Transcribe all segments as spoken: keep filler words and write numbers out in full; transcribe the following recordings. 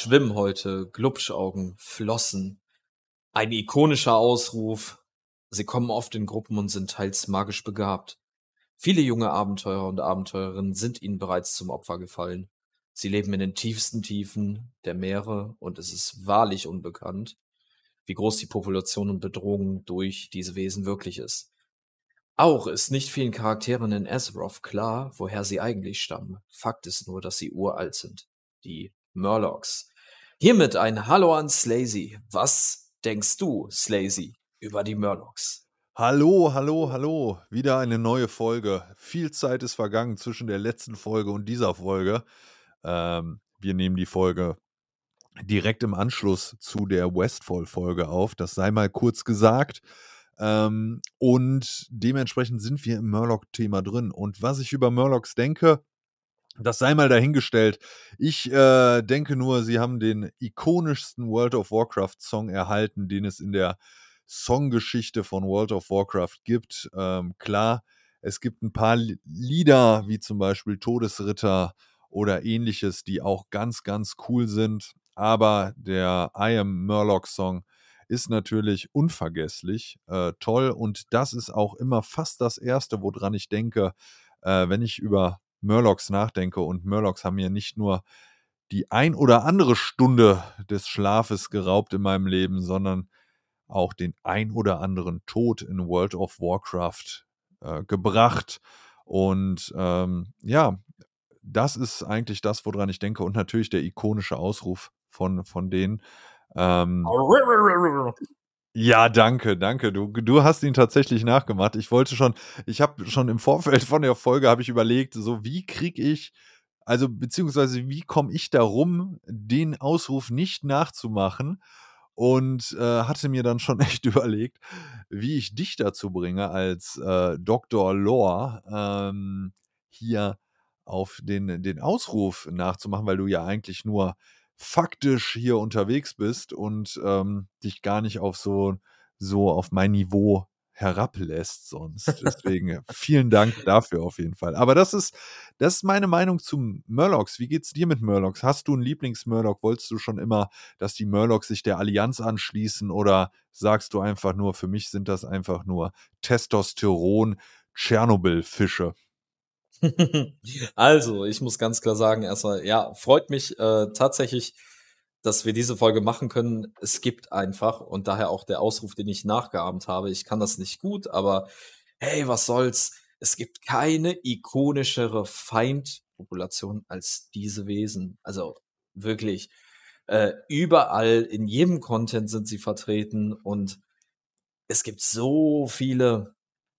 Schwimmhäute, Glubschaugen, Flossen. Ein ikonischer Ausruf. Sie kommen oft in Gruppen und sind teils magisch begabt. Viele junge Abenteurer und Abenteurerinnen sind ihnen bereits zum Opfer gefallen. Sie leben in den tiefsten Tiefen der Meere und es ist wahrlich unbekannt, wie groß die Population und Bedrohung durch diese Wesen wirklich ist. Auch ist nicht vielen Charakteren in Azeroth klar, woher sie eigentlich stammen. Fakt ist nur, dass sie uralt sind. Die Murlocs. Hiermit ein Hallo an Slazy. Was denkst du, Slazy, über die Murlocs? Hallo, hallo, hallo. Wieder eine neue Folge. Viel Zeit ist vergangen zwischen der letzten Folge und dieser Folge. Ähm, wir nehmen die Folge direkt im Anschluss zu der Westfall-Folge auf. Das sei mal kurz gesagt. Ähm, und dementsprechend sind wir im Murloc-Thema drin. Und was ich über Murlocs denke, das sei mal dahingestellt. Ich äh, denke nur, sie haben den ikonischsten World of Warcraft-Song erhalten, den es in der Songgeschichte von World of Warcraft gibt. Ähm, klar, es gibt ein paar Li- Lieder, wie zum Beispiel Todesritter oder ähnliches, die auch ganz, ganz cool sind. Aber der I Am Murloc-Song ist natürlich unvergesslich, äh, toll. Und das ist auch immer fast das Erste, woran ich denke, äh, wenn ich über Murlocs nachdenke. Und Murlocs haben mir nicht nur die ein oder andere Stunde des Schlafes geraubt in meinem Leben, sondern auch den ein oder anderen Tod in World of Warcraft äh, gebracht. Und ähm, ja, das ist eigentlich das, woran ich denke. Und natürlich der ikonische Ausruf von, von denen. Ähm, ja, danke, danke. Du, du hast ihn tatsächlich nachgemacht. Ich wollte schon, ich habe schon im Vorfeld von der Folge habe ich überlegt, so wie kriege ich, also beziehungsweise wie komme ich darum, den Ausruf nicht nachzumachen? Und äh, hatte mir dann schon echt überlegt, wie ich dich dazu bringe, als äh, Doktor Lore ähm, hier auf den, den Ausruf nachzumachen, weil du ja eigentlich nur faktisch hier unterwegs bist und ähm, dich gar nicht auf so, so auf mein Niveau herablässt sonst. Deswegen vielen Dank dafür auf jeden Fall. Aber das ist, das ist meine Meinung zu Murlocs. Wie geht's dir mit Murlocs? Hast du einen Lieblings-Murloc? Wolltest du schon immer, dass die Murlocs sich der Allianz anschließen, oder sagst du einfach nur, für mich sind das einfach nur Testosteron-Tschernobyl-Fische? Also, ich muss ganz klar sagen, erstmal, ja, freut mich äh, tatsächlich, dass wir diese Folge machen können. Es gibt einfach, und daher auch der Ausruf, den ich nachgeahmt habe, ich kann das nicht gut, aber hey, was soll's? Es gibt keine ikonischere Feindpopulation als diese Wesen. Also wirklich, äh, überall in jedem Content sind sie vertreten und es gibt so viele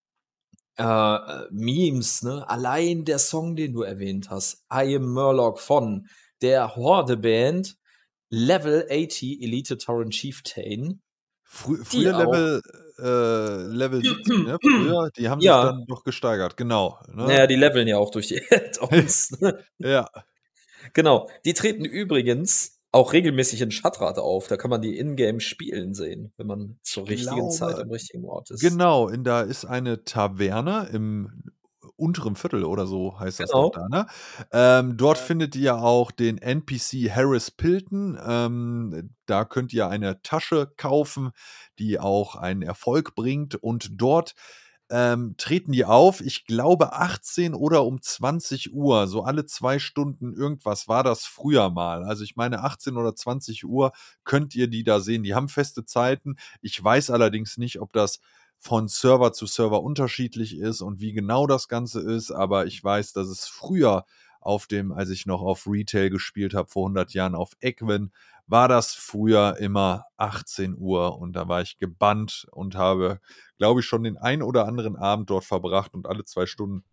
äh, äh, Memes, ne? Allein der Song, den du erwähnt hast, I Am Murloc von der Horde-Band Level achtzig Elite Torrent Chieftain, Frü die früher auch Level, äh, Level siebzig, ne? Früher, die haben sich ja, dann doch gesteigert, genau, na ne? ja, die leveln ja auch durch die Add-ons, ne? Ja, Genau. Die treten übrigens auch regelmäßig in Schattrat auf. Da kann man die in-game spielen sehen, wenn man zur ich richtigen Zeit glaube, am richtigen Ort ist. genau, in da ist eine Taverne im unteren Viertel oder so heißt das doch Genau. da, ne? Ähm, dort findet ihr auch den N P C Harris Pilton. Ähm, da könnt ihr eine Tasche kaufen, die auch einen Erfolg bringt, und dort ähm, treten die auf. Ich glaube achtzehn oder um zwanzig Uhr, so alle zwei Stunden irgendwas war das früher mal. Also ich meine achtzehn oder zwanzig Uhr könnt ihr die da sehen. Die haben feste Zeiten. Ich weiß allerdings nicht, ob das von Server zu Server unterschiedlich ist und wie genau das Ganze ist, aber ich weiß, dass es früher auf dem, als ich noch auf Retail gespielt habe, vor hundert Jahren auf Equin, war das früher immer achtzehn Uhr, und da war ich gebannt und habe, glaube ich, schon den ein oder anderen Abend dort verbracht, und alle zwei Stunden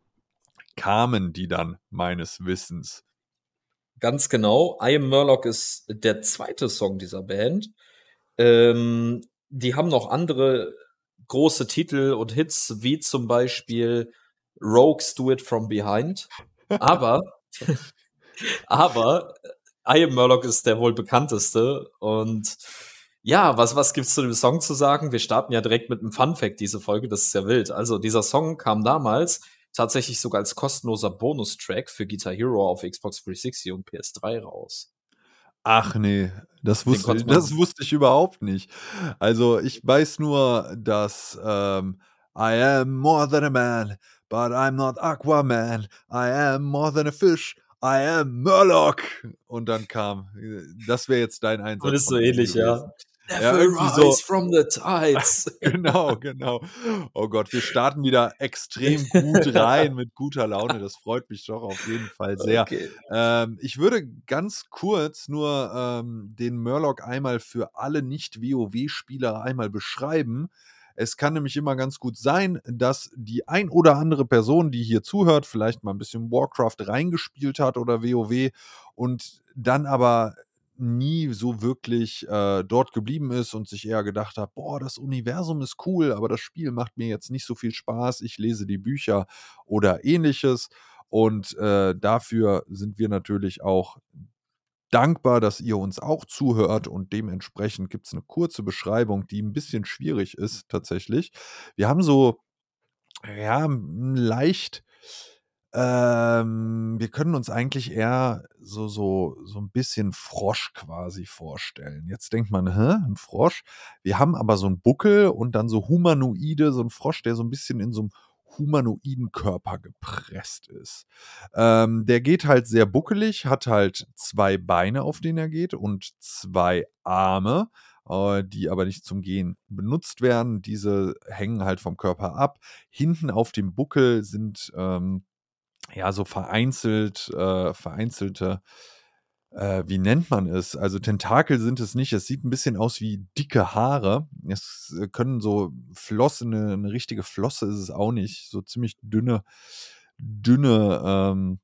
kamen die dann meines Wissens. Ganz genau. I Am Murloc ist der zweite Song dieser Band. Ähm, die haben noch andere große Titel und Hits, wie zum Beispiel Rogues Do It From Behind. Aber, aber I Am Murloc ist der wohl bekannteste. Und ja, was, was gibt's zu dem Song zu sagen? Wir starten ja direkt mit einem Fun-Fact, diese Folge. Das ist ja wild. Also, dieser Song kam damals tatsächlich sogar als kostenloser Bonustrack für Guitar Hero auf Xbox dreihundertsechzig und P S drei raus. Ach ne, das Den wusste konnte das man wusste ich überhaupt nicht. Also, ich weiß nur, dass, ähm: „I am more than a man, but I'm not Aquaman. I am more than a fish, I am Murloc." Und dann kam äh, das wäre jetzt dein Und Einsatz ist so von eben ähnlich, ja. gewesen. Never Ja, irgendwie so rise from the tides. genau, genau. Oh Gott, wir starten wieder extrem gut rein mit guter Laune. Das freut mich doch auf jeden Fall sehr. Okay. Ähm, ich würde ganz kurz nur, ähm, den Murloc einmal für alle Nicht-WoW-Spieler einmal beschreiben. Es kann nämlich immer ganz gut sein, dass die ein oder andere Person, die hier zuhört, vielleicht mal 'n bisschen Warcraft reingespielt hat oder WoW und dann aber nie so wirklich, äh, dort geblieben ist und sich eher gedacht hat: „Boah, das Universum ist cool, aber das Spiel macht mir jetzt nicht so viel Spaß. Ich lese die Bücher" oder Ähnliches. Und, äh, dafür sind wir natürlich auch dankbar, dass ihr uns auch zuhört und dementsprechend gibt's 'ne kurze Beschreibung, die 'n bisschen schwierig ist tatsächlich. Wir haben so, ja, hm, leicht ähm, wir können uns eigentlich eher so so so 'n bisschen Frosch quasi vorstellen. Jetzt denkt man: „Hä, 'n Frosch?" Wir haben aber so 'n Buckel und dann so humanoide so 'n Frosch, der so 'n bisschen in so 'm humanoiden Körper gepresst ist. Ähm, der geht halt sehr buckelig, hat halt zwei Beine, auf denen er geht und zwei Arme, äh, die aber nicht zum Gehen benutzt werden. Diese hängen halt vom Körper ab. Hinten auf dem Buckel sind, ähm, ja, so vereinzelt äh, vereinzelte äh, wie nennt man es? Also, Tentakel sind es nicht. Es sieht 'n bisschen aus wie dicke Haare. Es, äh, können so Flossen 'ne 'ne richtige Flosse ist es auch nicht, so ziemlich dünne dünne, ähm,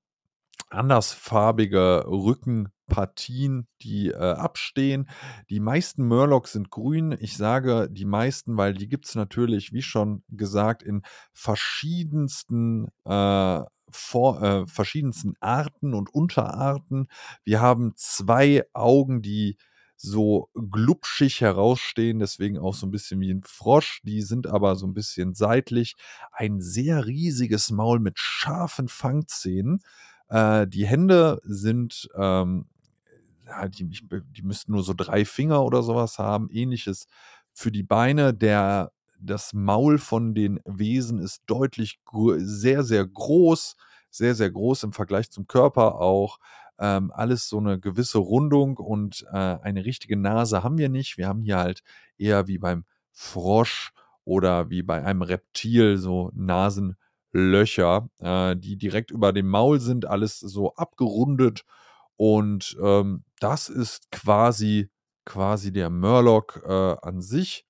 andersfarbige Rückenpartien, die, äh, abstehen. Die meisten Murlocs sind grün. Ich sage die meisten, weil die gibt's natürlich, wie schon gesagt, in verschiedensten, äh, vor äh, verschiedensten Arten und Unterarten. Wir haben zwei Augen, die so glubschig herausstehen, deswegen auch so 'n bisschen wie 'n Frosch. Die sind aber so 'n bisschen seitlich. Ein sehr riesiges Maul mit scharfen Fangzähnen. Äh, die Hände sind, ähm, ja, die ich b die müssten nur so drei Finger oder so was haben. Ähnliches für die Beine. Der das Maul von den Wesen ist deutlich grö sehr, sehr groß sehr, sehr groß im Vergleich zum Körper auch. Ähm, alles so 'ne gewisse Rundung und, äh, eine richtige Nase haben wir nicht. Wir haben hier halt eher wie beim Frosch oder wie bei einem Reptil so Nasenlöcher, äh, die direkt über dem Maul sind, alles so abgerundet und, ähm, das ist quasi quasi der Murloc, äh, an sich.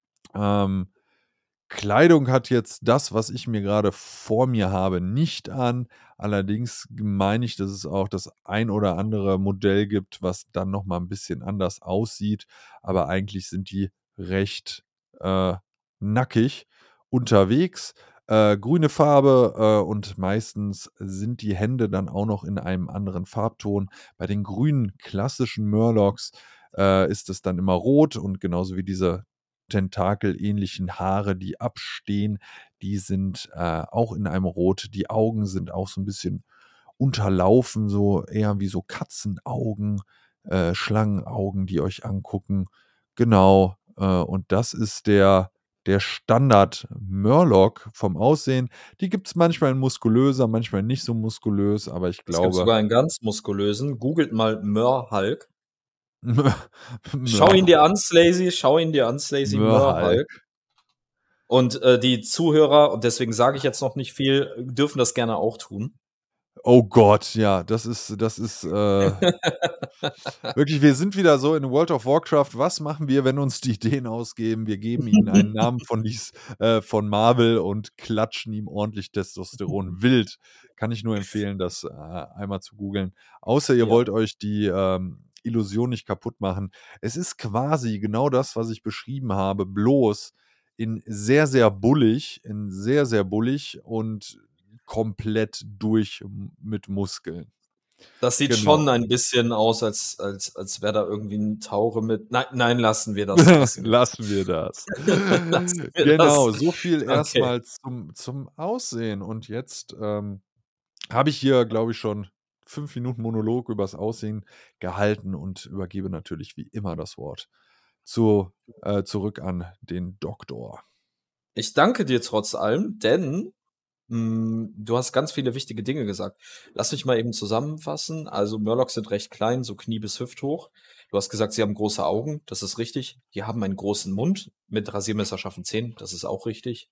Ähm, Kleidung hat jetzt das, was ich mir grade vor mir habe, nicht an. Allerdings g meine ich, dass es auch das ein oder andere Modell gibt, was dann noch mal 'n bisschen anders aussieht, aber eigentlich sind die recht, äh, nackig unterwegs. Äh, grüne Farbe, äh, und meistens sind die Hände dann auch noch in einem anderen Farbton. Bei den grünen klassischen Murlocs, äh, ist es dann immer rot und genauso wie diese tentakelähnlichen Haare, die abstehen, die sind, äh, auch in einem Rot. Die Augen sind auch so 'n bisschen unterlaufen, so eher wie so Katzenaugen, äh, Schlangenaugen, die euch angucken. Genau, äh, und das ist der der Standard-Murloc vom Aussehen. Die gibt's manchmal in muskulöser, manchmal nicht so muskulös, aber ich Es gibt glaube sogar einen ganz muskulösen. Googelt mal Mör-Hulk. Schau ihn Mör dir an, Slazy, schau ihn dir an, Slazy, Mör-Hulk. Mör-Hulk. Und, äh, die Zuhörer und deswegen sage ich jetzt noch nicht viel, dürfen das gerne auch tun. Oh Gott, ja, das ist das ist, äh wirklich, wir sind wieder so in World of Warcraft. Was machen wir, wenn uns die Ideen ausgehen? Wir geben ihnen einen Namen von dies äh, von Marvel und klatschen ihm ordentlich Testosteron wild. Kann ich nur empfehlen, das, äh, einmal zu googeln. Außer ihr Ja. wollt euch die, ähm, Illusion nicht kaputt machen. Es ist quasi genau das, was ich beschrieben habe, bloß in sehr, sehr bullig in sehr, sehr bullig und komplett durch m mit Muskeln. Das sieht Genau. schon ein bisschen aus, als als als wäre da irgendwie 'n Taure mit nei nein, lassen wir das, lassen wir Lassen wir das. das. Lassen wir das. Genau, so viel erst Okay. mal zum zum Aussehen. Und jetzt, ähm, habe ich hier, glaube ich, schon fünf Minuten Monolog übers Aussehen gehalten und übergebe natürlich wie immer das Wort zu äh, zurück an den Doktor. Ich danke dir trotz allem, denn, hm, du hast ganz viele wichtige Dinge gesagt. Lass mich mal eben zusammenfassen. Also, Murlocs sind recht klein, so Knie bis hüfthoch. Du hast gesagt, sie haben große Augen, das ist richtig. Die haben einen großen Mund mit rasiermesserscharfen Zähnen, das ist auch richtig.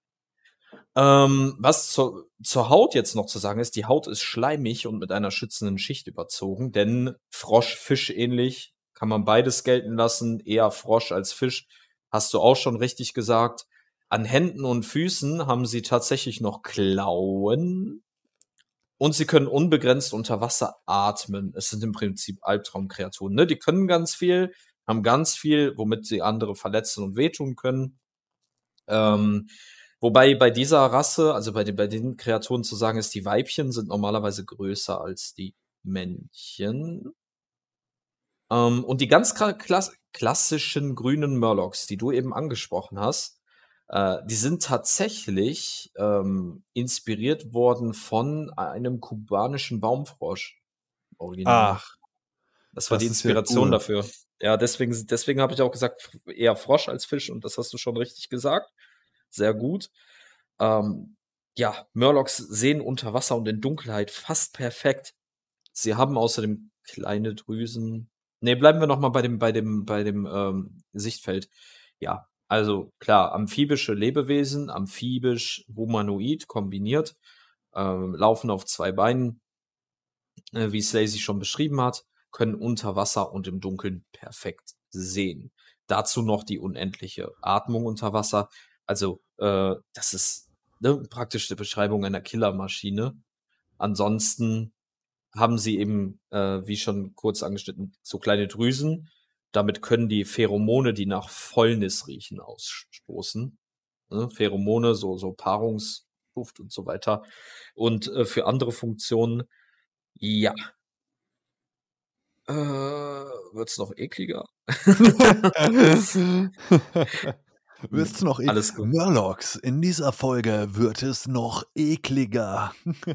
Ähm, was zur zur Haut jetzt noch zu sagen ist, die Haut ist schleimig und mit einer schützenden Schicht überzogen, denn Frosch, Fisch ähnlich, kann man beides gelten lassen, eher Frosch als Fisch, hast du auch schon richtig gesagt. An Händen und Füßen haben sie tatsächlich noch Klauen und sie können unbegrenzt unter Wasser atmen. Es sind im Prinzip Albtraumkreaturen, ne? Die können ganz viel, haben ganz viel, womit sie andere verletzen und wehtun können. Ähm, wobei bei dieser Rasse, also bei den, bei den Kreaturen zu sagen ist, die Weibchen sind normalerweise größer als die Männchen. Ähm, und die ganz kla- klass klassischen grünen Murlocs, die du eben angesprochen hast, äh, die sind tatsächlich ähm, inspiriert worden von einem kubanischen Baumfrosch. Original. Ach, Das war die das ist ja Inspiration cool. dafür. Ja, deswegen, deswegen habe ich auch gesagt, eher Frosch als Fisch und das hast du schon richtig gesagt. Sehr gut. Ähm, ja, Murlocs sehen unter Wasser und in Dunkelheit fast perfekt. Sie haben außerdem kleine Drüsen. Ne, bleiben wir noch mal bei dem bei dem bei dem, ähm, Sichtfeld. Ja, also klar, amphibische Lebewesen, amphibisch, humanoid kombiniert, ähm, laufen auf zwei Beinen, äh, wie Slazy schon beschrieben hat, können unter Wasser und im Dunkeln perfekt sehen. Dazu noch die unendliche Atmung unter Wasser. Also, äh, das ist, ne, praktisch 'ne Beschreibung einer Killermaschine. Ansonsten haben sie eben, äh, wie schon kurz angeschnitten, so kleine Drüsen. Damit können die Pheromone, die nach Fäulnis riechen, ausstoßen. Ne? Pheromone, so, so Paarungsduft und so weiter. Und äh, für andere Funktionen, ja, äh, wird's noch ekliger? Wird's noch e Alles gut. Murlocs, in dieser Folge wird es noch ekliger.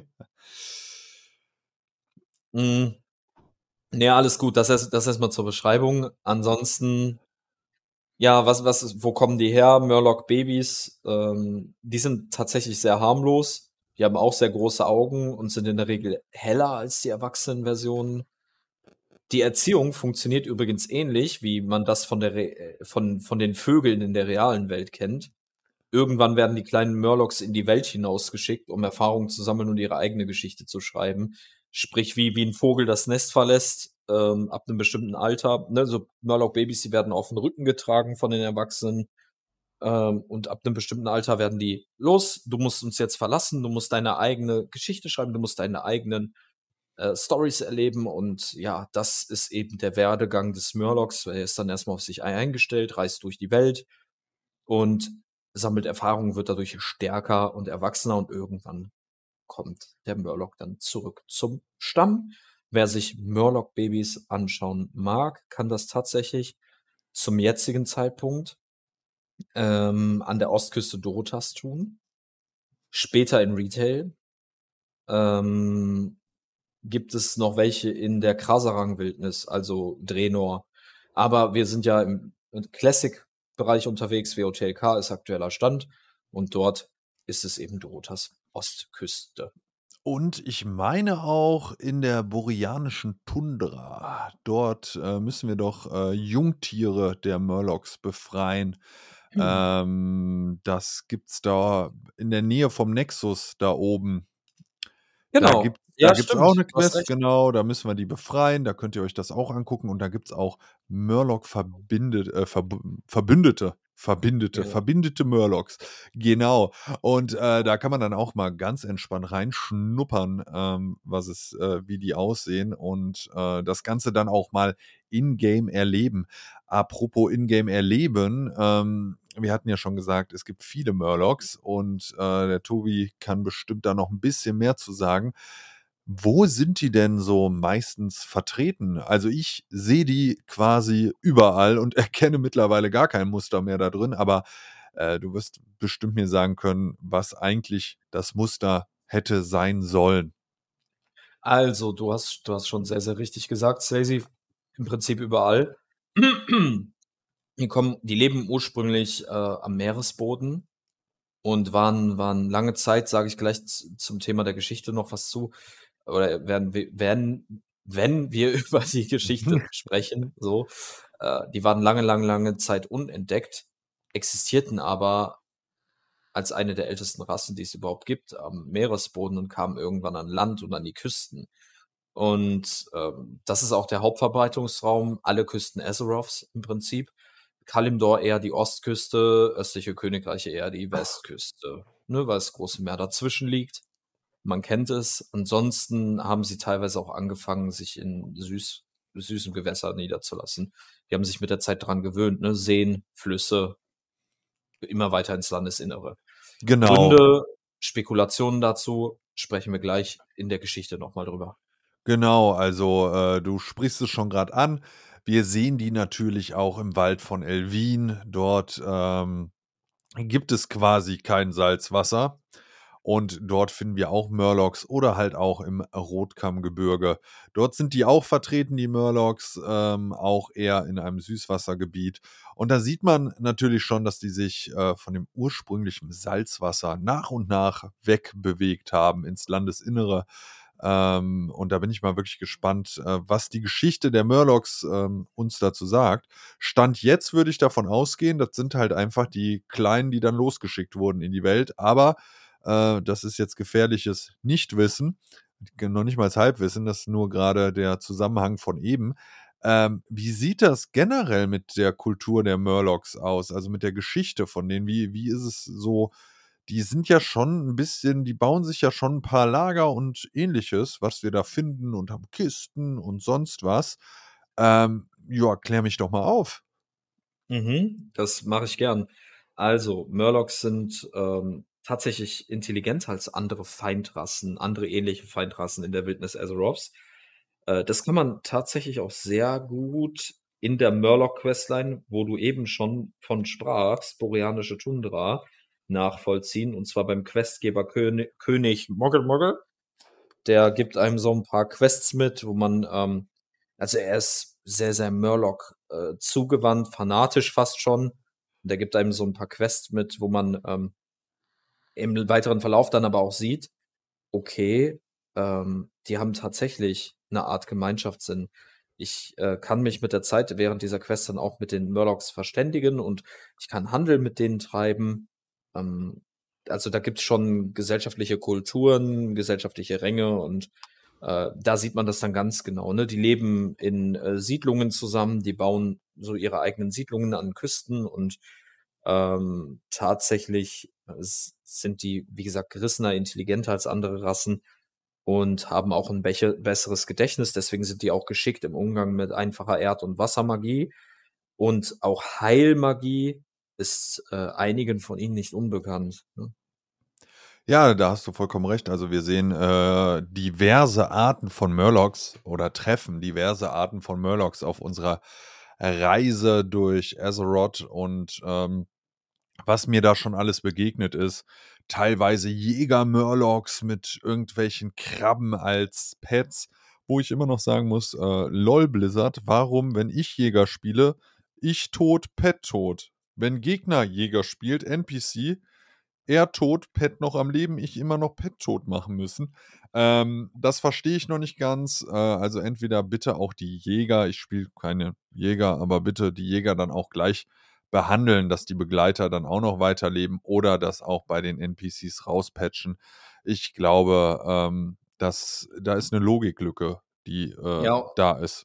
Mhm. Ne, alles gut. Das erst das erst mal zur Beschreibung. Ansonsten, ja, was was ist wo kommen die her? Murloc-Babys, ähm, die sind tatsächlich sehr harmlos. Die haben auch sehr große Augen und sind in der Regel heller als die Erwachsenenversionen. Die Erziehung funktioniert übrigens ähnlich, wie man das von der Re äh, von von den Vögeln in der realen Welt kennt. Irgendwann werden die kleinen Murlocs in die Welt hinausgeschickt, um Erfahrungen zu sammeln und ihre eigene Geschichte zu schreiben. Sprich, wie wie 'n Vogel das Nest verlässt, ähm, ab 'nem bestimmten Alter, ne? So Murloc-Babys, die werden auf'm Rücken getragen von den Erwachsenen, ähm, und ab 'nem bestimmten Alter werden die: „Los, du musst uns jetzt verlassen, du musst deine eigene Geschichte schreiben, du musst deine eigenen, äh, Storys erleben." Und ja, das ist eben der Werdegang des Murlocs. Er ist dann erst mal auf sich ei eingestellt, reist durch die Welt und sammelt Erfahrung, wird dadurch stärker und erwachsener und irgendwann kommt der Murloc dann zurück zum Stamm. Wer sich Murloc-Babys anschauen mag, kann das tatsächlich zum jetzigen Zeitpunkt, ähm, an der Ostküste Dorothas tun. Später in Retail, ähm, gibt es noch welche in der Krasarang-Wildnis, also Draenor. Aber wir sind ja im Classic-Bereich unterwegs. W O T L K ist aktueller Stand und dort ist es eben Dorothas Ostküste. Und ich meine auch in der boreanischen Tundra. Dort, äh, müssen wir doch, äh, Jungtiere der Murlocs befreien. Ähm, das gibt's da in der Nähe vom Nexus da oben. Da Genau. gibt da Ja, gibt's auch stimmt. 'ne Du hast Quest, recht. genau, da müssen wir die befreien. Da könnt ihr euch das auch angucken und da gibt's auch Murloc verbindet äh, Verb Verbündete Verbindete Ja. verbindete Murlocs. Genau. Und, äh, da kann man dann auch mal ganz entspannt reinschnuppern, ähm, was es äh, wie die aussehen und, äh, das Ganze dann auch mal in-game erleben. Apropos in-game erleben, ähm, wir hatten ja schon gesagt, es gibt viele Murlocs und, äh, der Tobi kann bestimmt da noch 'n bisschen mehr zu sagen. Wo sind die denn so meistens vertreten? Also, ich sehe die quasi überall und erkenne mittlerweile gar kein Muster mehr da drin, aber, äh, du wirst bestimmt mir sagen können, was eigentlich das Muster hätte sein sollen. Also, du hast du hast schon sehr, sehr richtig gesagt, Stacey, im Prinzip überall. Die kommen die leben ursprünglich, äh, am Meeresboden und waren waren lange Zeit, sage ich gleich z zum Thema der Geschichte noch was zu, oder werden wir werden wenn wir über die Geschichte sprechen, so, äh, die waren lange, lange, lange Zeit unentdeckt, existierten aber als eine der ältesten Rassen, die es überhaupt gibt, am Meeresboden und kamen irgendwann an Land und an die Küsten. Und, ähm, das ist auch der Hauptverbreitungsraum, alle Küsten Azeroths im Prinzip. Kalimdor eher die Ostküste, östliche Königreiche eher die Westküste, ne, weil das große Meer dazwischen liegt. Man kennt es. Ansonsten haben sie teilweise auch angefangen, sich in süß süßem Gewässer niederzulassen. Die haben sich mit der Zeit dran gewöhnt, ne? Seen, Flüsse, immer weiter ins Landesinnere. Genau. Gründe, Spekulationen dazu sprechen wir gleich in der Geschichte noch mal drüber. Genau, also, äh, du sprichst es schon grad an. Wir sehen die natürlich auch im Wald von Elwyn. Dort, ähm, gibt es quasi kein Salzwasser und dort finden wir auch Murlocs oder halt auch im Rotkammgebirge. Dort sind die auch vertreten, die Murlocs, ähm, auch eher in einem Süßwassergebiet. Und da sieht man natürlich schon, dass die sich, äh, von dem ursprünglichen Salzwasser nach und nach wegbewegt haben ins Landesinnere. Ähm, und da bin ich mal wirklich gespannt, äh, was die Geschichte der Murlocs, ähm, uns dazu sagt. Stand jetzt würde ich davon ausgehen, das sind halt einfach die Kleinen, die dann losgeschickt wurden in die Welt. Aber, äh, das ist jetzt gefährliches Nichtwissen, g noch nicht mal Halbwissen, das ist nur grade der Zusammenhang von eben. Ähm, wie sieht das generell mit der Kultur der Murlocs aus, also mit der Geschichte von denen? Wie wie ist es so die sind ja schon 'n bisschen die bauen sich ja schon 'n paar Lager und Ähnliches, was wir da finden und haben Kisten und sonst was. Ähm, ja, klär mich doch mal auf. Mhm, das mache ich gern. Also, Murlocs sind, ähm, tatsächlich intelligenter als andere Feindrassen, andere ähnliche Feindrassen in der Wildnis Azeroths. Äh, das kann man tatsächlich auch sehr gut in der Murloc-Questline, wo du eben schon von sprachst, Boreanische Tundra, nachvollziehen, und zwar beim Questgeber Köni König Moggle Moggle. Der gibt einem so 'n paar Quests mit, wo man, ähm also, er ist sehr, sehr Murloc, äh, zugewandt, fanatisch fast schon. Und der gibt einem so 'n paar Quests mit, wo man, ähm im weiteren Verlauf dann aber auch sieht, okay, ähm, die haben tatsächlich 'ne Art Gemeinschaftssinn. Ich, äh, kann mich mit der Zeit während dieser Quests dann auch mit den Murlocs verständigen und ich kann Handel mit denen treiben. Ähm, also, da gibt's schon gesellschaftliche Kulturen, gesellschaftliche Ränge und, äh, da sieht man das dann ganz genau, ne? Die leben in, äh, Siedlungen zusammen, die bauen so ihre eigenen Siedlungen an Küsten und, ähm, tatsächlich s sind die, wie gesagt, gerissener, intelligenter als andere Rassen und haben auch 'n beche besseres Gedächtnis. Deswegen sind die auch geschickt im Umgang mit einfacher Erd und Wassermagie. Und auch Heilmagie ist, äh, einigen von ihnen nicht unbekannt, ne? Ja, da hast du vollkommen recht. Also, wir sehen, äh, diverse Arten von Murlocs oder treffen diverse Arten von Murlocs auf unserer Reise durch Azeroth und, ähm, was mir da schon alles begegnet ist, teilweise Jäger-Murlocs mit irgendwelchen Krabben als Pets, wo ich immer noch sagen muss, äh: „Lol, Blizzard, warum, wenn ich Jäger spiele, ich tot, Pet tot? Wenn Gegner Jäger spielt, N P C, er tot, Pet noch am Leben, ich immer noch Pet tot machen müssen?“ Ähm, das verstehe ich noch nicht ganz. Äh, also, entweder bitte auch die Jäger ich spiele keine Jäger, aber bitte die Jäger dann auch gleich behandeln, dass die Begleiter dann auch noch weiterleben oder das auch bei den N P Cs rauspatchen. Ich glaube, ähm, dass da ist 'ne Logiklücke, die, äh, Ja. da ist.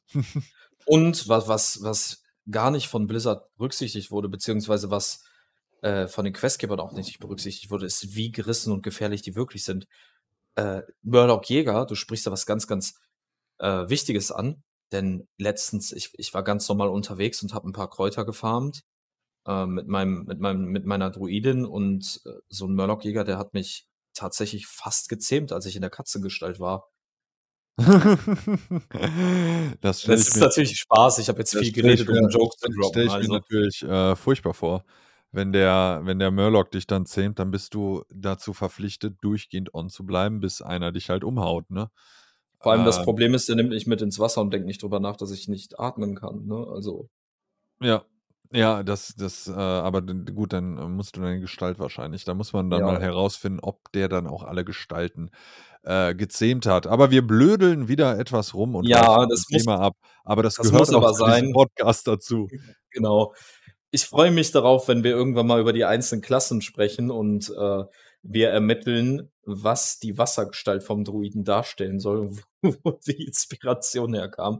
Und wa was was gar nicht von Blizzard berücksichtigt wurde, beziehungsweise was, äh, von den Questgebern auch nicht berücksichtigt wurde, ist, wie gerissen und gefährlich die wirklich sind. Äh, Murloc-Jäger, du sprichst da was ganz, ganz, äh, Wichtiges an, denn letztens ich ich war ganz normal unterwegs und habe 'n paar Kräuter gefarmt, äh, mit meinem mit meinem mit meiner Druidin und, äh, so 'n Murloc-Jäger, der hat mich tatsächlich fast gezähmt, als ich in der Katzengestalt war. Das stelle Das ich ist mir natürlich Spaß. Ich habe jetzt das viel stelle ich geredet, um mir 'n das Joke zu stelle stelle droppen, ich mir also natürlich, äh, furchtbar vor. Wenn der wenn der Murloc dich dann zähmt, dann bist du dazu verpflichtet, durchgehend on zu bleiben, bis einer dich halt umhaut, ne? Vor allem das Ähm Problem ist, der nimmt mich mit ins Wasser und denkt nicht drüber nach, dass ich nicht atmen kann, ne? Also Ja, ja, das das, äh aber d gut, dann äh, musst du deine Gestalt wahrscheinlich da muss man dann mal ja. herausfinden, ob der dann auch alle Gestalten, äh, gezähmt hat. Aber wir blödeln wieder etwas rum und Ja, weichen vom das muss Thema ab, aber das das gehört muss auch aber zu diesem sein. Podcast dazu. Genau. Ich freue mich darauf, wenn wir irgendwann mal über die einzelnen Klassen sprechen und, äh, wir ermitteln, was die Wassergestalt vom Druiden darstellen soll und wo wo die Inspiration herkam.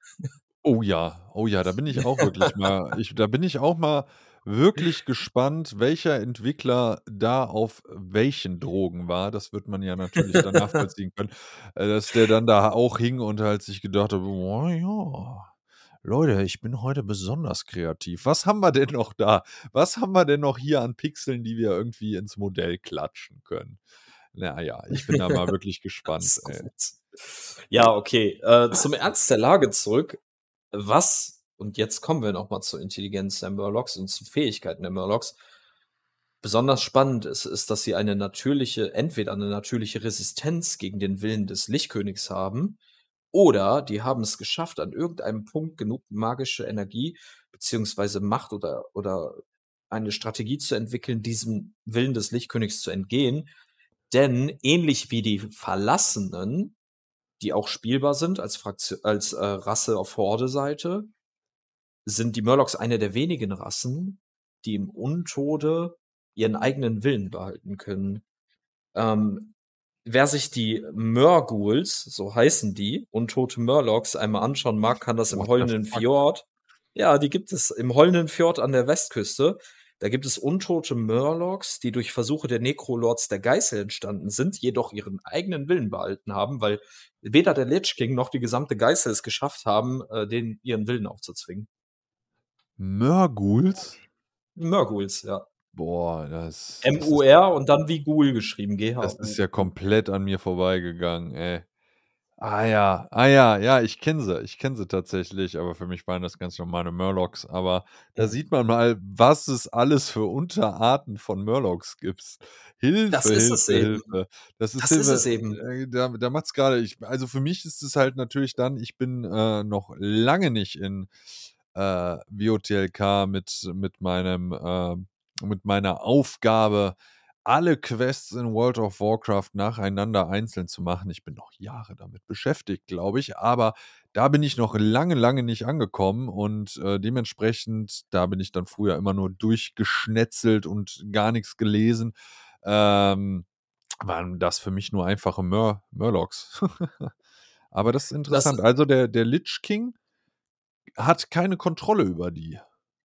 Oh ja, oh ja, da bin ich auch wirklich mal ich da bin ich auch mal wirklich gespannt, welcher Entwickler da auf welchen Drogen war. Das wird man ja natürlich dann nachvollziehen können, äh, dass der dann da auch hing und halt sich gedacht hat: „Oh ja, Leute, ich bin heute besonders kreativ. Was haben wir denn noch da? Was haben wir denn noch hier an Pixeln, die wir irgendwie ins Modell klatschen können?“ Na ja, ich bin da mal wirklich gespannt, Das ist ey. gut. Ja, okay, äh, zum Ernst der Lage zurück. Was und jetzt kommen wir noch mal zur Intelligenz der Murlocs und zu Fähigkeiten der Murlocs. Besonders spannend ist ist, dass sie eine natürliche entweder eine natürliche Resistenz gegen den Willen des Lichtkönigs haben oder die haben es geschafft, an irgendeinem Punkt genug magische Energie beziehungsweise Macht oder oder eine Strategie zu entwickeln, diesem Willen des Lichtkönigs zu entgehen. Denn ähnlich wie die Verlassenen, die auch spielbar sind als Fraktio als, äh, Rasse auf Horde-Seite, sind die Murlocs eine der wenigen Rassen, die im Untode ihren eigenen Willen behalten können. Ähm, wer sich die Murghouls, so heißen die, untote Murlocs, einmal anschauen mag, kann das im What the Heulenden fuck? Fjord ja, die gibt es im Heulenden Fjord an der Westküste. Da gibt es untote Murlocs, die durch Versuche der Necrolords der Geißel entstanden sind, jedoch ihren eigenen Willen behalten haben, weil weder der Lich King noch die gesamte Geißel es geschafft haben, äh, denen ihren Willen aufzuzwingen. Murghouls? Murghouls, ja. Boah, das das ist ja M-U-R und dann wie Ghoul geschrieben, das ist G-H-U-U. ja komplett an mir vorbeigegangen, ey. Ah ja, ah ja, ja, ich kenne sie. Ich kenne sie tatsächlich, aber für mich waren das ganz normale Murlocs. Aber da Mhm. sieht man mal, was es alles für Unterarten von Murlocs gibt. Das Hilfe, ist es Hilfe, eben. Hilfe. Das ist Das ist Hilfe es eben. äh, da da macht's grade ich also für mich ist es halt natürlich dann ich bin, äh, noch lange nicht in, äh, WOTLK mit mit meinem, ähm mit meiner Aufgabe, alle Quests in World of Warcraft nacheinander einzeln zu machen. Ich bin noch Jahre damit beschäftigt, glaube ich, aber da bin ich noch lange, lange nicht angekommen und, äh, dementsprechend da bin ich dann früher immer nur durchgeschnetzelt und gar nix gelesen. Ähm, waren das für mich nur einfache Mur Murlocs. Aber das ist Das interessant. Also der der Lich King hat keine Kontrolle über die.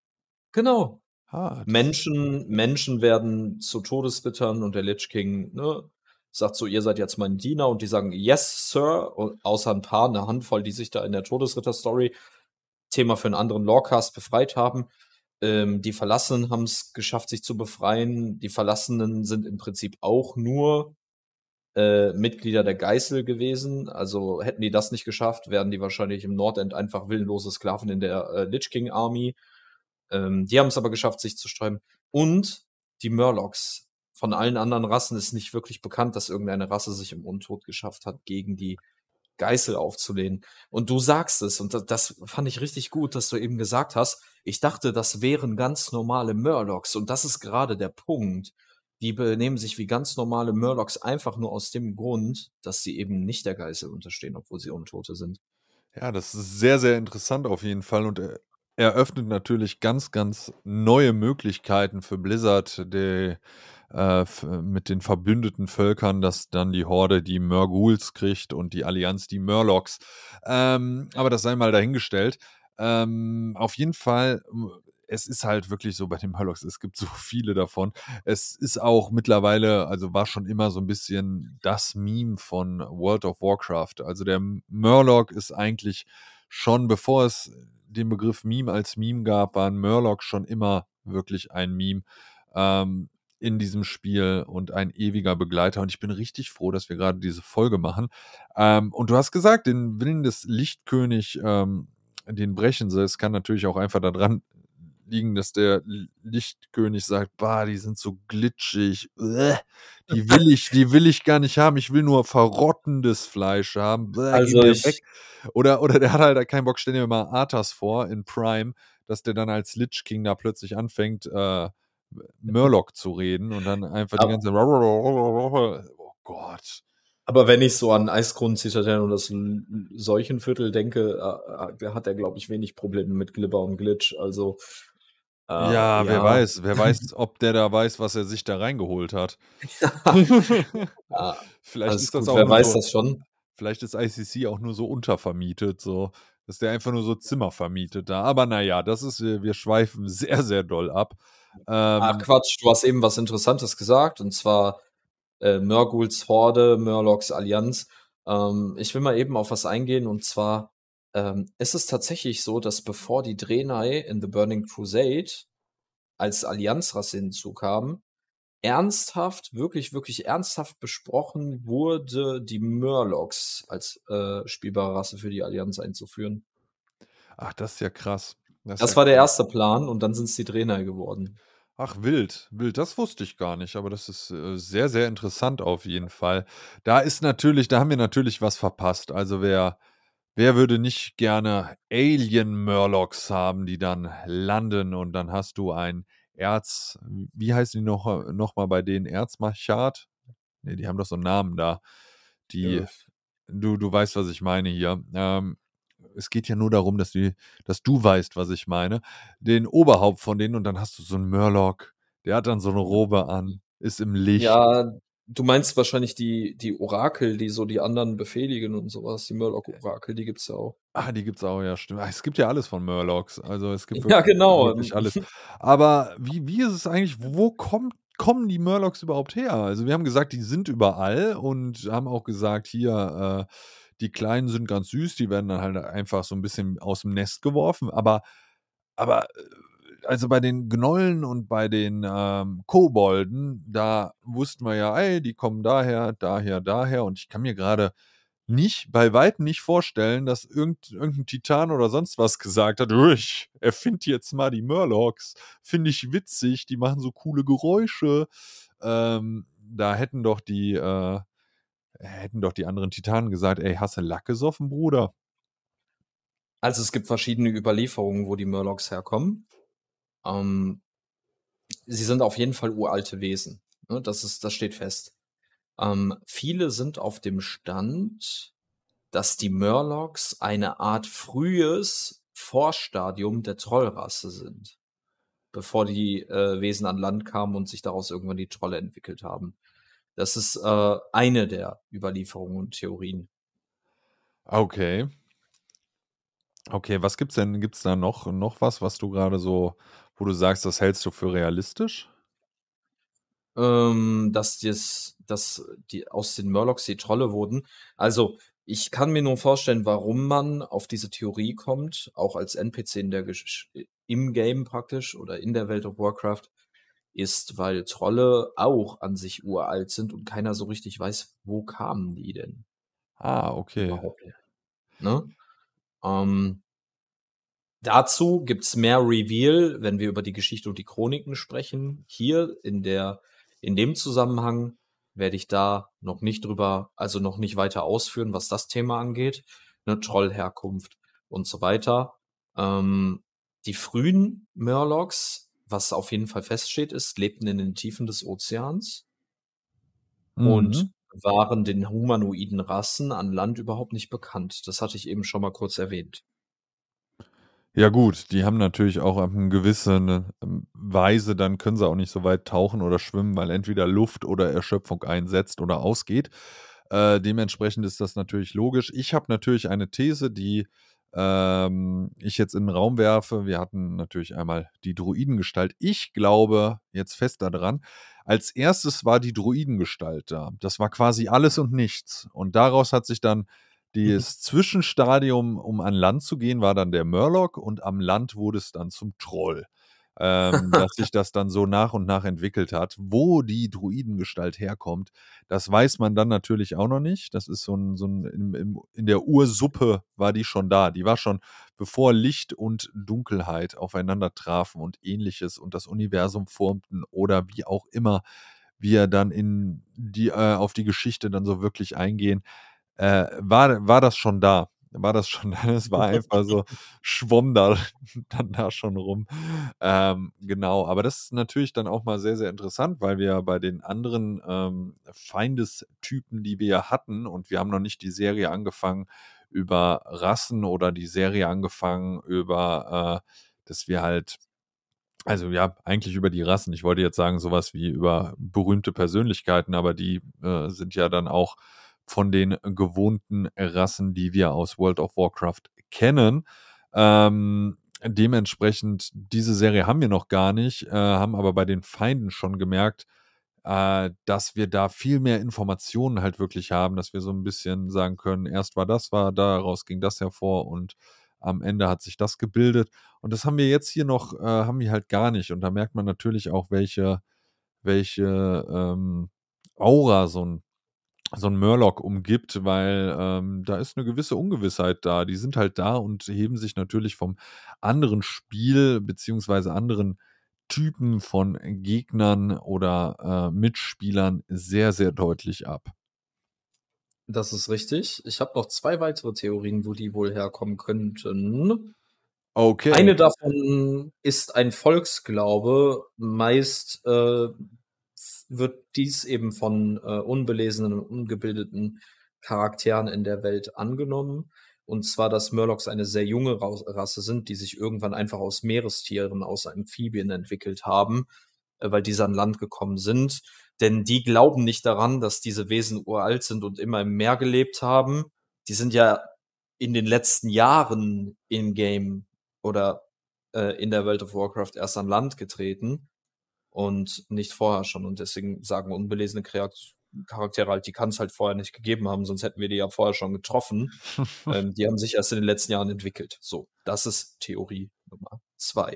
Genau. Ah, das ist Menschen Menschen werden zu Todesrittern und der Lich King, ne, sagt so: „Ihr seid jetzt mein Diener“, und die sagen: „Yes, Sir“, und außer 'n paar, 'ne Handvoll, die sich da in der Todesritter-Story, Thema für 'n anderen Lorecast, befreit haben. Ähm, die Verlassenen haben's geschafft, sich zu befreien. Die Verlassenen sind im Prinzip auch nur, äh, Mitglieder der Geißel gewesen. Also, hätten die das nicht geschafft, wären die wahrscheinlich im Nordend einfach willenlose Sklaven in der, äh, Lich King Army. Ähm, die haben's aber geschafft, sich zu sträuben. Und die Murlocs. Von allen anderen Rassen ist nicht wirklich bekannt, dass irgendeine Rasse sich im Untot geschafft hat, gegen die Geißel aufzulehnen. Und du sagst es, und da das fand ich richtig gut, dass du eben gesagt hast: „Ich dachte, das wären ganz normale Murlocs“, und das ist grade der Punkt. Die benehmen sich wie ganz normale Murlocs einfach nur aus dem Grund, dass sie eben nicht der Geißel unterstehen, obwohl sie Untote sind. Ja, das ist sehr, sehr interessant auf jeden Fall und er eröffnet natürlich ganz, ganz neue Möglichkeiten für Blizzard, de äh, f mit den verbündeten Völkern, dass dann die Horde die Murghouls kriegt und die Allianz die Murlocs. Ähm, aber das sei mal dahingestellt. Ähm, auf jeden Fall, m es ist halt wirklich so bei den Murlocs, es gibt so viele davon. Es ist auch mittlerweile also war schon immer so 'n bisschen das Meme von World of Warcraft. Also der M Murloc ist eigentlich schon bevor es den Begriff Meme als Meme gab, waren Murlocs schon immer wirklich ein Meme, ähm, in diesem Spiel und ein ewiger Begleiter. Und ich bin richtig froh, dass wir grade diese Folge machen. Ähm, und du hast gesagt, den Willen des Lichtkönig, ähm, den brechen sie. Es kann natürlich auch einfach da dran liegen, dass der L Lichtkönig sagt: „Bah, die sind so glitschig. Uäh, die will ich die will ich gar nicht haben. Ich will nur verrottendes Fleisch haben. Bäh, geh Also, mir ich weg.“ Oder oder der hat halt keinen Bock. Stell dir mal Arthas vor in Prime, dass der dann als Lich King da plötzlich anfängt, äh, Murloc zu reden und dann einfach die Ab ganze oh Gott. Aber wenn ich so an Eiskronen-Zitadelle und das L L Seuchenviertel denke, äh, äh, da hat er, glaube ich, wenig Probleme mit Glibber und Glitch. Also, äh, Ja, wer ja. weiß wer weiß, ob der da weiß, was er sich da reingeholt hat. Ja, Vielleicht alles ist das gut. auch Wer nur weiß so das schon? vielleicht ist I C C auch nur so untervermietet, so, dass der einfach nur so Zimmer vermietet da. Aber na ja, das ist äh, wir schweifen sehr, sehr doll ab. Ach Ähm Quatsch, du hast eben was Interessantes gesagt, und zwar, äh, Mörghuls Horde, Murlocs Allianz. Ähm, ich will mal eben auf was eingehen, und zwar, ähm, ist es tatsächlich so, dass bevor die Draenei in The Burning Crusade als Allianzrasse hinzukamen, ernsthaft, wirklich, wirklich ernsthaft besprochen wurde, die Murlocs als, äh, spielbare Rasse für die Allianz einzuführen. Ach, das ist ja krass. Das ist ja Das war der krass. erste Plan, und dann sind's die Draenei geworden. Ach, wild, wild. Das wusste ich gar nicht, aber das ist, äh, sehr, sehr interessant auf jeden Fall. Da ist natürlich da haben wir natürlich was verpasst. Also, wer wer würde nicht gerne Alien-Murlocs haben, die dann landen und dann hast du ein Erz wie heißen die noch äh, noch mal bei denen? Erzmarschat? Ne, die haben doch so 'n Namen da. Die du du weißt, was ich meine hier. Ähm, es geht ja nur darum, dass die dass du weißt, was ich meine. Den Oberhaupt von denen und dann hast du so 'n Murloc, der hat dann so 'ne Robe an, ist im Licht. Ja, du meinst wahrscheinlich die die Orakel, die so die anderen befehligen und so was, die Murloc-Orakel, die gibt's ja auch. Ah, die gibt's auch, ja, stimmt. Ah, es gibt ja alles von Murlocs. Also, es gibt Ja, wirklich genau. wirklich alles. Aber wie wie ist es eigentlich wo kommt kommen die Murlocs überhaupt her? Also, wir haben gesagt, die sind überall und haben auch gesagt, hier, äh, die Kleinen sind ganz süß, die werden dann halt einfach so 'n bisschen aus'm Nest geworfen. Aber aber, äh, also, bei den Gnollen und bei den, ähm, Kobolden, da wussten wir ja: „Ey, die kommen daher, daher, daher.“ Und ich kann mir grade nicht bei Weitem nicht vorstellen, dass irgend irgend 'n Titan oder sonst was gesagt hat: „Äh, ich erfinde jetzt mal die Murlocs. Finde ich witzig, die machen so coole Geräusche.“ Ähm, da hätten doch die äh, hätten doch die anderen Titanen gesagt: „Ey, hast du Lack gesoffen, Bruder?“ Also, es gibt verschiedene Überlieferungen, wo die Murlocs herkommen. Ähm sie sind auf jeden Fall uralte Wesen, ne? Das ist das steht fest. Ähm, viele sind auf dem Stand, dass die Murlocs eine Art frühes Vorstadium der Trollrasse sind, bevor die, äh, Wesen an Land kamen und sich daraus irgendwann die Trolle entwickelt haben. Das ist, äh, eine der Überlieferungen und Theorien. Okay. Okay, was gibt's denn gibt's da noch noch was, was du grade so wo du sagst, das hältst du für realistisch? Ähm, dass das dass die aus den Murlocs die Trolle wurden. Also, ich kann mir nur vorstellen, warum man auf diese Theorie kommt, auch als N P C in der Gesch im Game praktisch oder in der World of Warcraft, ist, weil Trolle auch an sich uralt sind und keiner so richtig weiß, wo kamen die denn Ah, okay. überhaupt her, ne? Ähm dazu gibt's mehr Reveal, wenn wir über die Geschichte und die Chroniken sprechen. Hier in der in dem Zusammenhang werde ich da noch nicht drüber also, noch nicht weiter ausführen, was das Thema angeht, ne, Trollherkunft und so weiter. Ähm, die frühen Murlocs, was auf jeden Fall feststeht, ist, lebten in den Tiefen des Ozeans und Mhm. waren den humanoiden Rassen an Land überhaupt nicht bekannt. Das hatte ich eben schon mal kurz erwähnt. Ja gut, die haben natürlich auch ab 'n gewisse ne, ähm, Weise dann können sie auch nicht so weit tauchen oder schwimmen, weil entweder Luft oder Erschöpfung einsetzt oder ausgeht. Äh, dementsprechend ist das natürlich logisch. Ich habe natürlich eine These, die, ähm, ich jetzt in 'n Raum werfe. Wir hatten natürlich einmal die Druidengestalt. Ich glaube jetzt fest da dran, als Erstes war die Druidengestalt da. Das war quasi alles und nichts. Und daraus hat sich dann dieses Zwischenstadium, um an Land zu gehen, war dann der Murloc und am Land wurde es dann zum Troll. ähm, dass sich das dann so nach und nach entwickelt hat. Wo die Druidengestalt herkommt, das weiß man dann natürlich auch noch nicht. Das ist so ein, so ein im, im, in der Ursuppe war die schon da. Die war schon, bevor Licht und Dunkelheit aufeinander trafen und Ähnliches und das Universum formten oder wie auch immer wir dann in die, äh, auf die Geschichte dann so wirklich eingehen, äh, war, war das schon da. War das schon, es war einfach so, schwamm da dann da schon rum. Ähm, genau, aber das ist natürlich dann auch mal sehr, sehr interessant, weil wir bei den anderen ähm, Feindestypen, die wir ja hatten, und wir haben noch nicht die Serie angefangen über Rassen oder die Serie angefangen über, äh, dass wir halt, also ja, eigentlich über die Rassen. Ich wollte jetzt sagen, sowas wie über berühmte Persönlichkeiten, aber die äh, sind ja dann auch von den gewohnten Rassen, die wir aus World of Warcraft kennen. Ähm, dementsprechend, diese Serie haben wir noch gar nicht, äh, haben aber bei den Feinden schon gemerkt, äh, dass wir da viel mehr Informationen halt wirklich haben, dass wir so ein bisschen sagen können, erst war das, war daraus ging das hervor und am Ende hat sich das gebildet. Und das haben wir jetzt hier noch, äh, haben wir halt gar nicht. Und da merkt man natürlich auch, welche, welche ähm, Aura so ein, so ein Murloc umgibt, weil ähm, da ist eine gewisse Ungewissheit da. Die sind halt da und heben sich natürlich vom anderen Spiel beziehungsweise anderen Typen von Gegnern oder äh, Mitspielern sehr, sehr deutlich ab. Das ist richtig. Ich habe noch zwei weitere Theorien, wo die wohl herkommen könnten. Okay. Eine davon ist ein Volksglaube. Meist äh, wird dies eben von äh, unbelesenen und ungebildeten Charakteren in der Welt angenommen. Und zwar, dass Murlocs eine sehr junge Ra- Rasse sind, die sich irgendwann einfach aus Meerestieren, aus Amphibien entwickelt haben, äh, weil diese an Land gekommen sind. Denn die glauben nicht daran, dass diese Wesen uralt sind und immer im Meer gelebt haben. Die sind ja in den letzten Jahren in-game oder äh, in der World of Warcraft erst an Land getreten und nicht vorher schon. Und deswegen sagen unbelesene Kreat- Charaktere halt, die kann es halt vorher nicht gegeben haben, sonst hätten wir die ja vorher schon getroffen. Ähm, die haben sich erst in den letzten Jahren entwickelt. So, das ist Theorie Nummer zwei.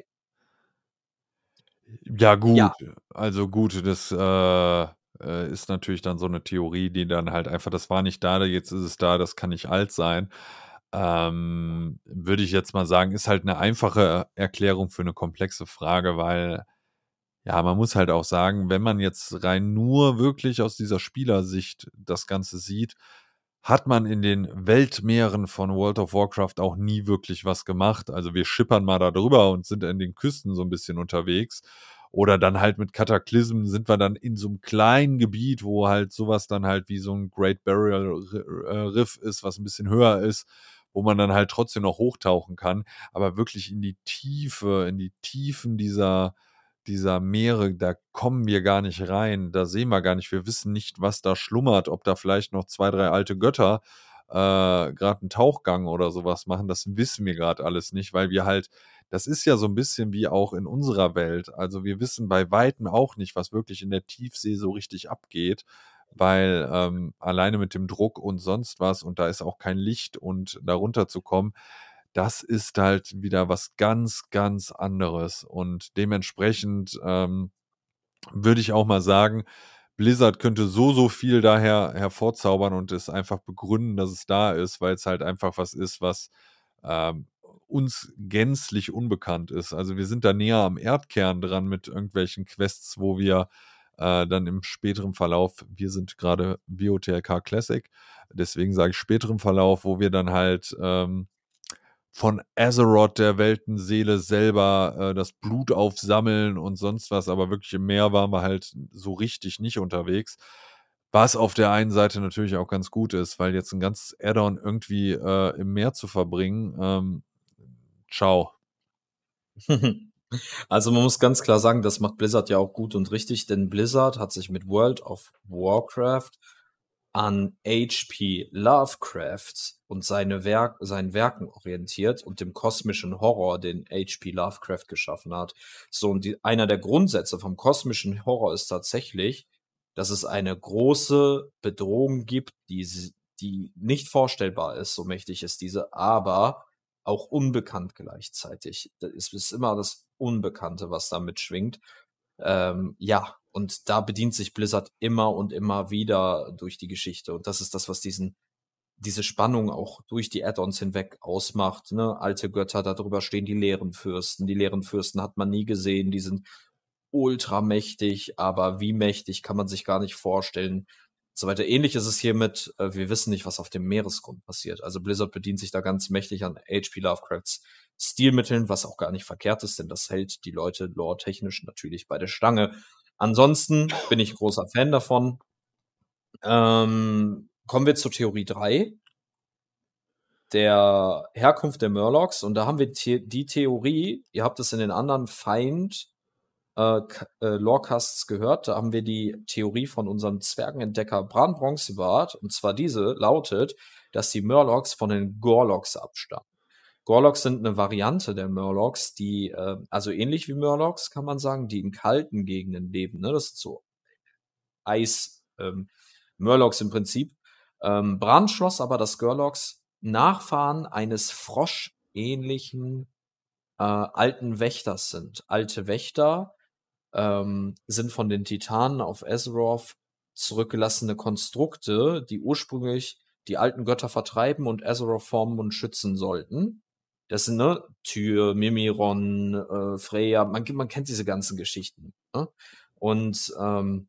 Ja, gut. Ja, Also gut, das äh, äh, ist natürlich dann so eine Theorie, die dann halt einfach, das war nicht da, jetzt ist es da, das kann nicht alt sein. Ähm, würde ich jetzt mal sagen, ist halt eine einfache Erklärung für eine komplexe Frage, weil, ja, man muss halt auch sagen, wenn man jetzt rein nur wirklich aus dieser Spielersicht das Ganze sieht, hat man in den Weltmeeren von World of Warcraft auch nie wirklich was gemacht. Also wir schippern mal da drüber und sind in den Küsten so ein bisschen unterwegs. Oder dann halt mit Cataclysm sind wir dann in so einem kleinen Gebiet, wo halt sowas dann halt wie so ein Great Barrier Riff ist, was ein bisschen höher ist, wo man dann halt trotzdem noch hochtauchen kann. Aber wirklich in die Tiefe, in die Tiefen dieser dieser Meere, da kommen wir gar nicht rein, da sehen wir gar nicht. Wir wissen nicht, was da schlummert, ob da vielleicht noch zwei, drei alte Götter äh, gerade einen Tauchgang oder sowas machen, das wissen wir gerade alles nicht, weil wir halt, das ist ja so ein bisschen wie auch in unserer Welt. Also wir wissen bei Weitem auch nicht, was wirklich in der Tiefsee so richtig abgeht, weil ähm, alleine mit dem Druck und sonst was und da ist auch kein Licht und da runterzukommen, das ist halt wieder was ganz, ganz anderes. Und dementsprechend ähm, würde ich auch mal sagen, Blizzard könnte so, so viel daher hervorzaubern und es einfach begründen, dass es da ist, weil es halt einfach was ist, was ähm, uns gänzlich unbekannt ist. Also wir sind da näher am Erdkern dran mit irgendwelchen Quests, wo wir äh, dann im späteren Verlauf, wir sind gerade W O T L K Classic, deswegen sage ich späteren Verlauf, wo wir dann halt ähm, von Azeroth, der Weltenseele, selber äh, das Blut aufsammeln und sonst was, aber wirklich im Meer waren wir halt so richtig nicht unterwegs. Was auf der einen Seite natürlich auch ganz gut ist, weil jetzt ein ganzes Add-on irgendwie äh, im Meer zu verbringen, ähm, ciao. also man muss ganz klar sagen, das macht Blizzard ja auch gut und richtig, denn Blizzard hat sich mit World of Warcraft an H P Lovecraft und seine Werk seinen Werken orientiert und dem kosmischen Horror, den H P Lovecraft geschaffen hat. So, und die, einer der Grundsätze vom kosmischen Horror ist tatsächlich, dass es eine große Bedrohung gibt, die, sie- die nicht vorstellbar ist, so mächtig ist diese, aber auch unbekannt gleichzeitig. Es ist immer das Unbekannte, was da mitschwingt. Ähm, ja, und da bedient sich Blizzard immer und immer wieder durch die Geschichte. Und das ist das, was diesen diese Spannung auch durch die Add-ons hinweg ausmacht, ne? Alte Götter, darüber stehen die leeren Fürsten. Die leeren Fürsten hat man nie gesehen, die sind ultramächtig, aber wie mächtig kann man sich gar nicht vorstellen. So weiter. Ähnlich ist es hier mit, äh, wir wissen nicht, was auf dem Meeresgrund passiert. Also Blizzard bedient sich da ganz mächtig an H P Lovecrafts Stilmitteln, was auch gar nicht verkehrt ist, denn das hält die Leute lore-technisch natürlich bei der Stange. Ansonsten bin ich großer Fan davon. Ähm, kommen wir zur Theorie drei, der Herkunft der Murlocs. Und da haben wir the die Theorie, ihr habt es in den anderen Feind äh, äh, Lorecasts gehört, da haben wir die Theorie von unserem Zwergenentdecker Bran Bronzebart, und zwar diese lautet, dass die Murlocs von den Gorloks abstammen. Gorloks sind eine Variante der Murlocs, die, äh, also ähnlich wie Murlocs, kann man sagen, die in kalten Gegenden leben. Ne? Das sind so Eis, ähm, Murlocs im Prinzip. Ähm, Bran schloss aber, dass Gorloks Nachfahren eines froschähnlichen äh, alten Wächters sind. Alte Wächter ähm, sind von den Titanen auf Azeroth zurückgelassene Konstrukte, die ursprünglich die alten Götter vertreiben und Azeroth formen und schützen sollten. Das sind, ne, Tyr, Mimiron, äh, Freya, man, man kennt diese ganzen Geschichten. Ne? Und ähm,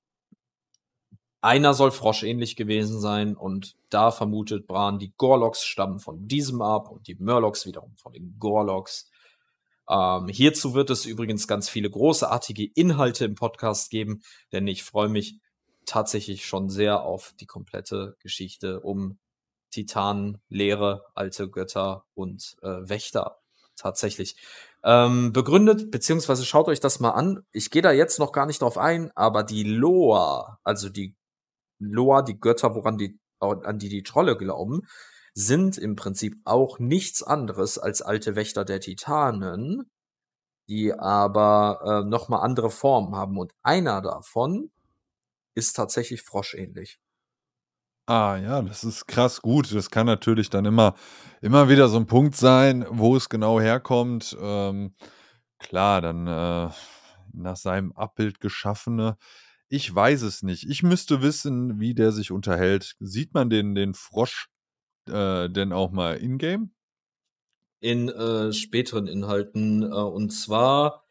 einer soll froschähnlich gewesen sein, und da vermutet Bran, die Gorloks stammen von diesem ab und die Murlocs wiederum von den Gorloks. Ähm, hierzu wird es übrigens ganz viele großartige Inhalte im Podcast geben, denn ich freue mich tatsächlich schon sehr auf die komplette Geschichte um Titanen, Leere, alte Götter und äh, Wächter. Tatsächlich. Ähm, begründet, beziehungsweise schaut euch das mal an. Ich gehe da jetzt noch gar nicht drauf ein, aber die Lore, also die Lore, die Götter, woran die, an die die Trolle glauben, sind im Prinzip auch nichts anderes als alte Wächter der Titanen, die aber äh, noch mal andere Formen haben. Und einer davon ist tatsächlich froschähnlich. Ah ja, das ist krass gut. Das kann natürlich dann immer immer wieder so ein Punkt sein, wo es genau herkommt. Ähm, klar, dann, äh, nach seinem Abbild geschaffene. Ich weiß es nicht. Ich müsste wissen, wie der sich unterhält. Sieht man den den Frosch, äh, denn auch mal in-game? In äh, späteren Inhalten. Äh, und zwar,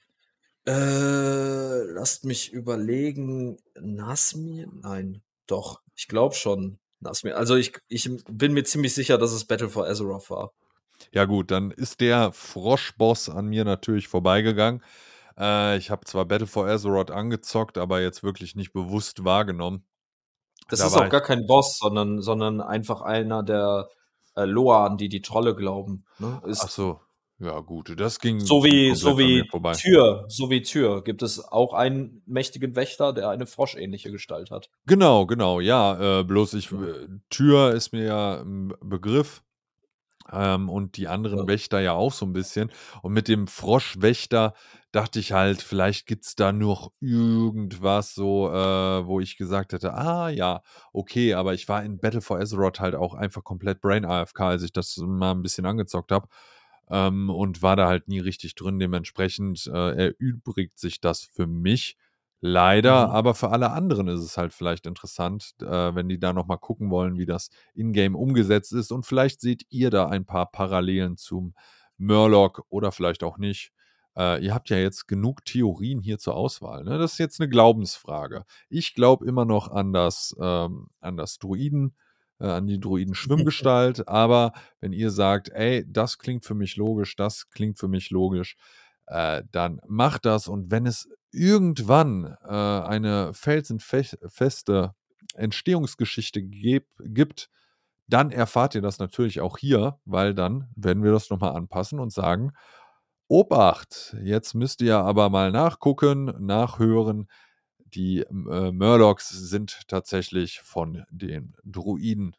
äh, lasst mich überlegen, Nasmir? Nein, doch, ich glaube schon. Nasmir. Also ich, ich bin mir ziemlich sicher, dass es Battle for Azeroth war. Ja gut, dann ist der Froschboss an mir natürlich vorbeigegangen. Äh, ich habe zwar Battle for Azeroth angezockt, aber jetzt wirklich nicht bewusst wahrgenommen. Das Da ist war auch ich gar kein Boss, sondern, sondern einfach einer der äh, Lore, an die die Trolle glauben. Ne? ach Ist so, ja gut, das ging so ging wie, so komplett an mir wie vorbei. Tyr, so wie Tyr gibt es auch einen mächtigen Wächter, der eine froschähnliche Gestalt hat. Genau, genau, ja, äh, bloß ich Ja, äh, Tür ist mir ja 'n Begriff, ähm, und die anderen ja. Wächter ja auch so 'n bisschen. Und mit dem Froschwächter dachte ich halt, vielleicht gibt's da noch irgendwas so, äh, wo ich gesagt hätte: „Ah ja, okay“, aber ich war in Battle for Azeroth halt auch einfach komplett Brain A F K, als ich das mal 'n bisschen angezockt habe, ähm, und war da halt nie richtig drin. Dementsprechend, äh, erübrigt sich das für mich leider, Mhm. aber für alle anderen ist es halt vielleicht interessant, äh, wenn die da noch mal gucken wollen, wie das in-game umgesetzt ist, und vielleicht seht ihr da ein paar Parallelen zum Murloc oder vielleicht auch nicht. Äh, ihr habt ja jetzt genug Theorien hier zur Auswahl, ne? Das ist jetzt 'ne Glaubensfrage. Ich glaube immer noch an das ähm, an das Druiden äh, an die Druiden-Schwimmgestalt, aber wenn ihr sagt: „Ey, das klingt für mich logisch, das klingt für mich logisch“, äh, dann macht das, und wenn es irgendwann, äh, eine felsenfech feste Entstehungsgeschichte geb gibt, dann erfahrt ihr das natürlich auch hier, weil dann werden wir das noch mal anpassen und sagen: „Obacht, jetzt müsst ihr aber mal nachgucken, nachhören. Die, m äh, Murlocs sind tatsächlich von den Druiden.“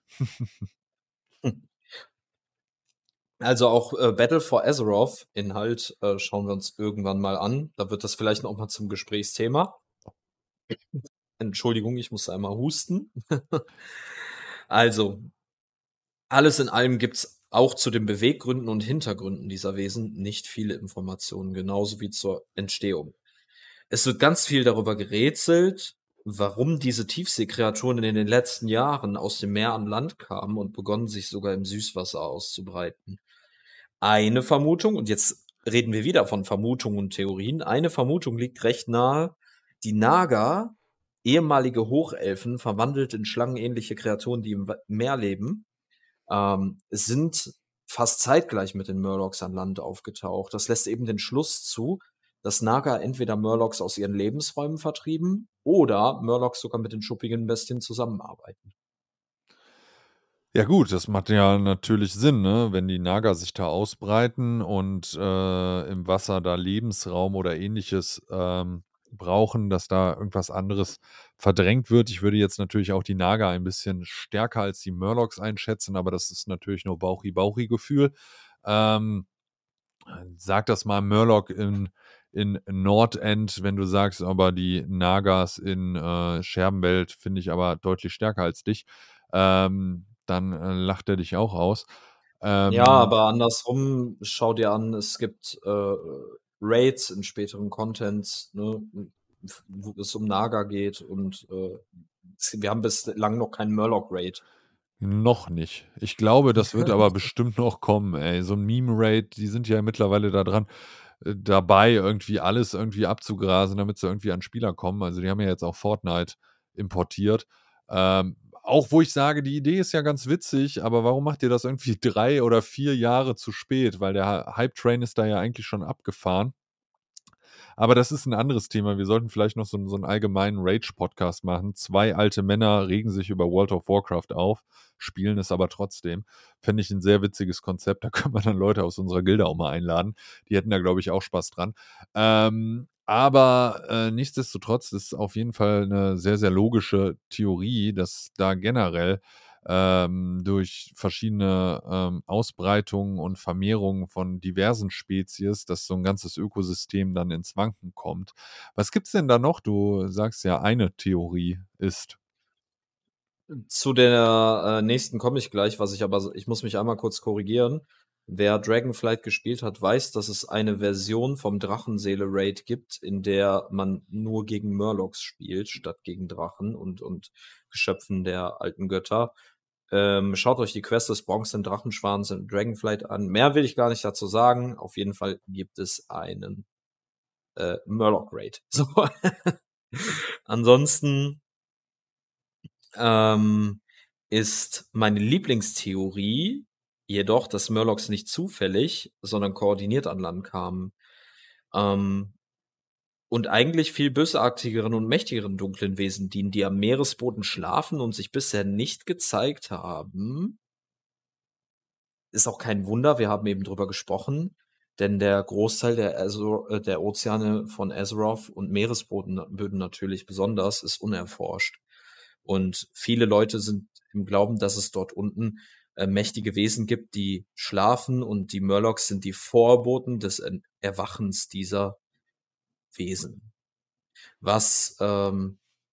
Also auch äh, Battle for Azeroth Inhalt äh, schauen wir uns irgendwann mal an. Da wird das vielleicht noch mal zum Gesprächsthema. Entschuldigung, ich muss einmal husten. Also, alles in allem gibt's auch zu den Beweggründen und Hintergründen dieser Wesen nicht viele Informationen, genauso wie zur Entstehung. Es wird ganz viel darüber gerätselt, warum diese Tiefseekreaturen in den letzten Jahren aus dem Meer an Land kamen und begonnen, sich sogar im Süßwasser auszubreiten. Eine Vermutung, und jetzt reden wir wieder von Vermutungen und Theorien, eine Vermutung liegt recht nahe: Die Naga, ehemalige Hochelfen, verwandelt in schlangenähnliche Kreaturen, die im Wa- Meer leben, ähm, sind fast zeitgleich mit den Murlocs an Land aufgetaucht. Das lässt eben den Schluss zu, dass Naga entweder Murlocs aus ihren Lebensräumen vertrieben oder Murlocs sogar mit den schuppigen Bestien zusammenarbeiten. Ja gut, das macht ja natürlich Sinn, ne? Wenn die Naga sich da ausbreiten und, äh, im Wasser da Lebensraum oder Ähnliches, ähm, brauchen, dass da irgendwas anderes verdrängt wird. Ich würde jetzt natürlich auch die Naga ein bisschen stärker als die Murlocs einschätzen, aber das ist natürlich nur Bauchi-Bauchi-Gefühl. Ähm, Sag das mal Murloc in in Nordend, wenn du sagst, aber die Nagas in, äh, Scherbenwelt finde ich aber deutlich stärker als dich. Ähm, dann, äh, lacht er dich auch aus. Ja, Ähm, aber andersrum, schau dir an, es gibt äh, Raids in späteren Contents, ne, f- wo es um Naga geht und äh, es- wir haben bislang noch keinen Murloc-Raid. Noch nicht. Ich glaube, das wird aber bestimmt noch kommen, ey. So 'n Meme-Raid, die sind ja mittlerweile da dran äh, dabei, irgendwie alles irgendwie abzugrasen, damit sie irgendwie an Spieler kommen. Also, die haben ja jetzt auch Fortnite importiert. Ähm, auch wo ich sage, die Idee ist ja ganz witzig, aber warum macht ihr das irgendwie drei oder vier Jahre zu spät? Weil der Hy Hype-Train ist da ja eigentlich schon abgefahren. Aber das ist ein anderes Thema. Wir sollten vielleicht noch so 'n so 'n allgemeinen Rage-Podcast machen. Zwei alte Männer regen sich über World of Warcraft auf, spielen es aber trotzdem. Fände ich ein sehr witziges Konzept. Da können wir dann Leute aus unserer Gilde auch mal einladen. Die hätten da, glaube ich, auch Spaß dran. Ähm, aber, äh, nichtsdestotrotz ist auf jeden Fall eine sehr, sehr logische Theorie, dass da generell ähm, durch verschiedene ähm, Ausbreitungen und Vermehrungen von diversen Spezies, dass so ein ganzes Ökosystem dann ins Wanken kommt. Was gibt's denn da noch? Du sagst ja, eine Theorie ist. Zu der äh, nächsten komme ich gleich, was ich aber, ich muss mich einmal kurz korrigieren. Wer Dragonflight gespielt hat, weiß, dass es eine Version vom Drachenseele-Raid gibt, in der man nur gegen Murlocs spielt, statt gegen Drachen und, und Geschöpfen der alten Götter. Ähm, schaut euch die Quest des Bronze Drachenschwarms in Dragonflight an. Mehr will ich gar nicht dazu sagen. Auf jeden Fall gibt es einen äh, Murloc-Raid. So. Ansonsten ähm, ist meine Lieblingstheorie jedoch, dass Murlocs nicht zufällig, sondern koordiniert an Land kamen. Ähm, und eigentlich viel bösartigeren und mächtigeren dunklen Wesen dienen, die am Meeresboden schlafen und sich bisher nicht gezeigt haben. Ist auch kein Wunder, wir haben eben drüber gesprochen, denn der Großteil der, Azor äh, der Ozeane von Azeroth und Meeresboden Böden natürlich besonders ist unerforscht. Und viele Leute sind im Glauben, dass es dort unten äh, mächtige Wesen gibt, die schlafen, und die Murlocs sind die Vorboten des En- Erwachens dieser Wesen. Was ähm,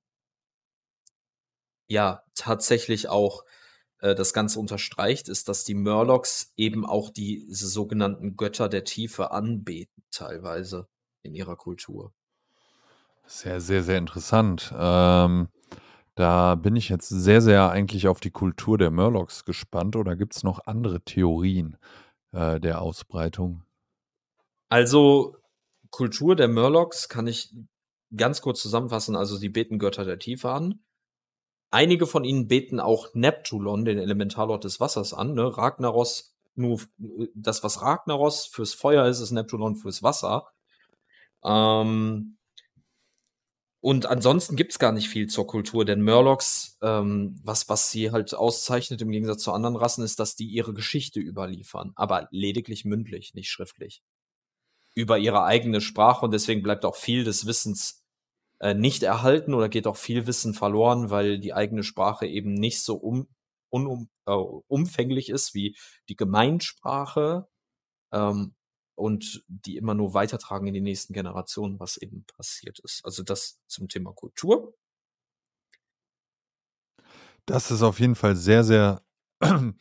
ja tatsächlich auch äh, das Ganze unterstreicht, ist, dass die Murlocs eben auch diese sogenannten Götter der Tiefe anbeten, teilweise in ihrer Kultur. Sehr, sehr, sehr interessant. Ähm, da bin ich jetzt sehr, sehr eigentlich auf die Kultur der Murlocs gespannt. Oder gibt's noch andere Theorien, äh, der Ausbreitung? Also, Kultur der Murlocs kann ich ganz kurz zusammenfassen. Also, sie beten Götter der Tiefe an. Einige von ihnen beten auch Neptulon, den Elementarlord des Wassers, an. Ne? Ragnaros, nur das, was Ragnaros fürs Feuer ist, ist Neptulon fürs Wasser. Ähm, Und ansonsten gibt's gar nicht viel zur Kultur, denn Murlocs, ähm, was, was sie halt auszeichnet im Gegensatz zu anderen Rassen, ist, dass die ihre Geschichte überliefern, aber lediglich mündlich, nicht schriftlich. Über ihre eigene Sprache, und deswegen bleibt auch viel des Wissens äh, nicht erhalten oder geht auch viel Wissen verloren, weil die eigene Sprache eben nicht so um, unum, äh, umfänglich ist wie die Gemeinsprache, ähm, und die immer nur weitertragen in die nächsten Generationen, was eben passiert ist. Also das zum Thema Kultur. Das ist auf jeden Fall sehr, sehr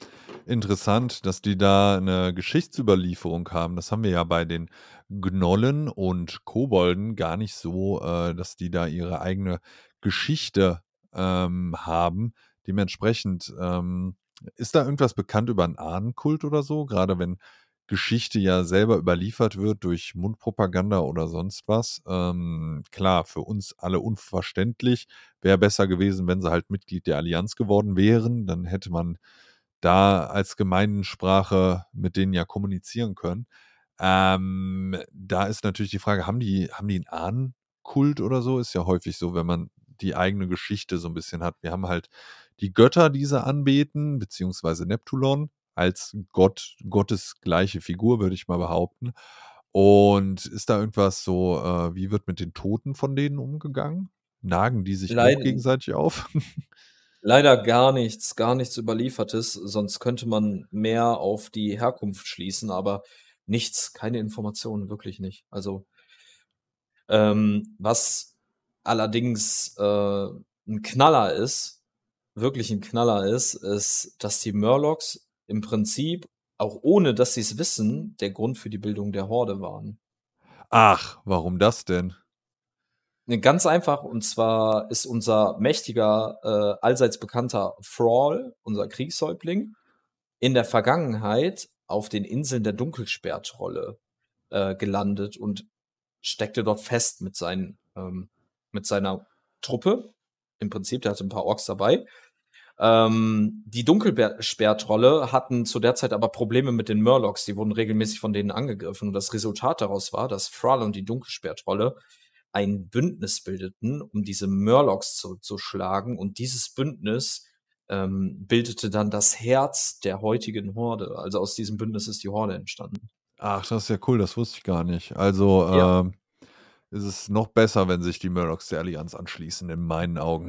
interessant, dass die da 'ne Geschichtsüberlieferung haben. Das haben wir ja bei den Gnollen und Kobolden gar nicht so, äh, dass die da ihre eigene Geschichte, ähm, haben. Dementsprechend, ähm, ist da irgendwas bekannt über 'n Ahnenkult oder so? Grade wenn Geschichte ja selber überliefert wird durch Mundpropaganda oder sonst was. Ähm, klar, für uns alle unverständlich. Wäre besser gewesen, wenn sie halt Mitglied der Allianz geworden wären. Dann hätte man da als Gemeinensprache mit denen ja kommunizieren können. Ähm, da ist natürlich die Frage, haben die haben die 'n Ahnenkult oder so? Ist ja häufig so, wenn man die eigene Geschichte so 'n bisschen hat. Wir haben halt die Götter, die sie anbeten, beziehungsweise Neptulon als Gott gottesgleiche Figur, würde ich mal behaupten. Und ist da irgendwas so äh, wie wird mit den Toten von denen umgegangen? Nagen die sich auch Leid gegenseitig auf? Leider gar nichts gar nichts Überliefertes, sonst könnte man mehr auf die Herkunft schließen, aber nichts, keine Informationen, wirklich nicht. Also ähm, was allerdings, äh, 'n Knaller ist wirklich 'n Knaller ist, ist, dass die Murlocs im Prinzip, auch ohne dass sie's wissen, der Grund für die Bildung der Horde waren. Ach, warum das denn? Ne, ganz einfach, und zwar ist unser mächtiger, äh, allseits bekannter Thrall, unser Kriegshäuptling, in der Vergangenheit auf den Inseln der Dunkelsperrtrolle, äh, gelandet und steckte dort fest mit seinen ähm, mit seiner Truppe. Im Prinzip, der hatte 'n paar Orks dabei. Ähm, die Dunkelber Sperrtrolle hatten zu der Zeit aber Probleme mit den Murlocs. Die wurden regelmäßig von denen angegriffen. Und das Resultat daraus war, dass Thrall und die Dunkelsperrtrolle ein Bündnis bildeten, um diese Murlocs zurückzuschlagen. Und dieses Bündnis, ähm, bildete dann das Herz der heutigen Horde. Also, aus diesem Bündnis ist die Horde entstanden. Ach, das ist ja cool, das wusste ich gar nicht. Also, Ja. ähm, ist es noch besser, wenn sich die Murlocs der Allianz anschließen, in meinen Augen.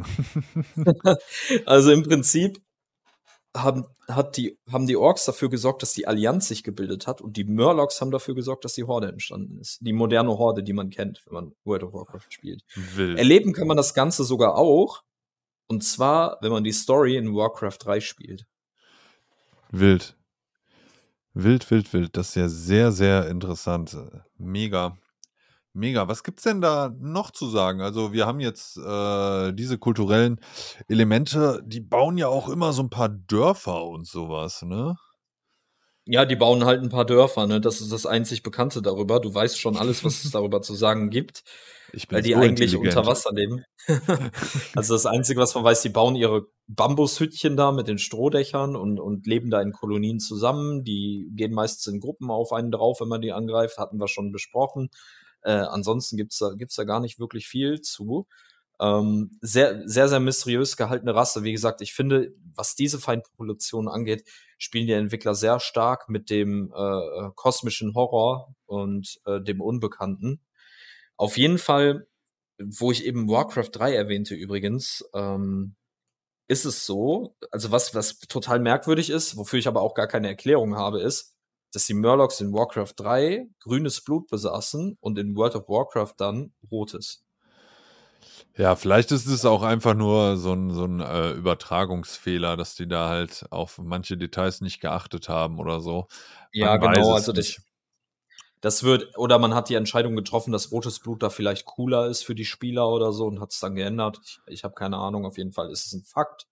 Also, im Prinzip haben hat die haben die Orks dafür gesorgt, dass die Allianz sich gebildet hat, und die Murlocs haben dafür gesorgt, dass die Horde entstanden ist. Die moderne Horde, die man kennt, wenn man World of Warcraft spielt. Wild. Erleben kann man das Ganze sogar auch, und zwar, wenn man die Story in Warcraft drei spielt. Wild. Wild, wild, wild. Das ist ja sehr, sehr interessant. Äh, mega. Mega. Was gibt's denn da noch zu sagen? Also, wir haben jetzt, äh, diese kulturellen Elemente, die bauen ja auch immer so 'n paar Dörfer und so was, ne? Ja, die bauen halt 'n paar Dörfer, ne? Das ist das einzig Bekannte darüber. Du weißt schon alles, was es darüber zu sagen gibt, Ich weil bin die so eigentlich unter intelligent. Wasser leben. Also, das Einzige, was man weiß, die bauen ihre Bambushüttchen da mit den Strohdächern und und leben da in Kolonien zusammen. Die gehen meistens in Gruppen auf einen drauf, wenn man die angreift, hatten wir schon besprochen. Äh, ansonsten gibt's da gibt's da gar nicht wirklich viel zu. Ähm, sehr sehr, sehr mysteriös gehaltene Rasse. Wie gesagt, ich finde, was diese Feindpopulation angeht, spielen die Entwickler sehr stark mit dem, äh, äh, kosmischen Horror und, äh, dem Unbekannten. Auf jeden Fall, wo ich eben Warcraft drei erwähnte übrigens, ähm, ist es so also, was was total merkwürdig ist, wofür ich aber auch gar keine Erklärung habe, ist, dass die Murlocs in Warcraft drei grünes Blut besaßen und in World of Warcraft dann rotes. Ja, vielleicht ist es auch einfach nur so 'n so 'n, äh, Übertragungsfehler, dass die da halt auf manche Details nicht geachtet haben oder so. Ja, Man weiß genau, es also, nicht. das das wird oder man hat die Entscheidung getroffen, dass rotes Blut da vielleicht cooler ist für die Spieler oder so und hat's dann geändert. Ich ich habe keine Ahnung, auf jeden Fall ist es 'n Fakt.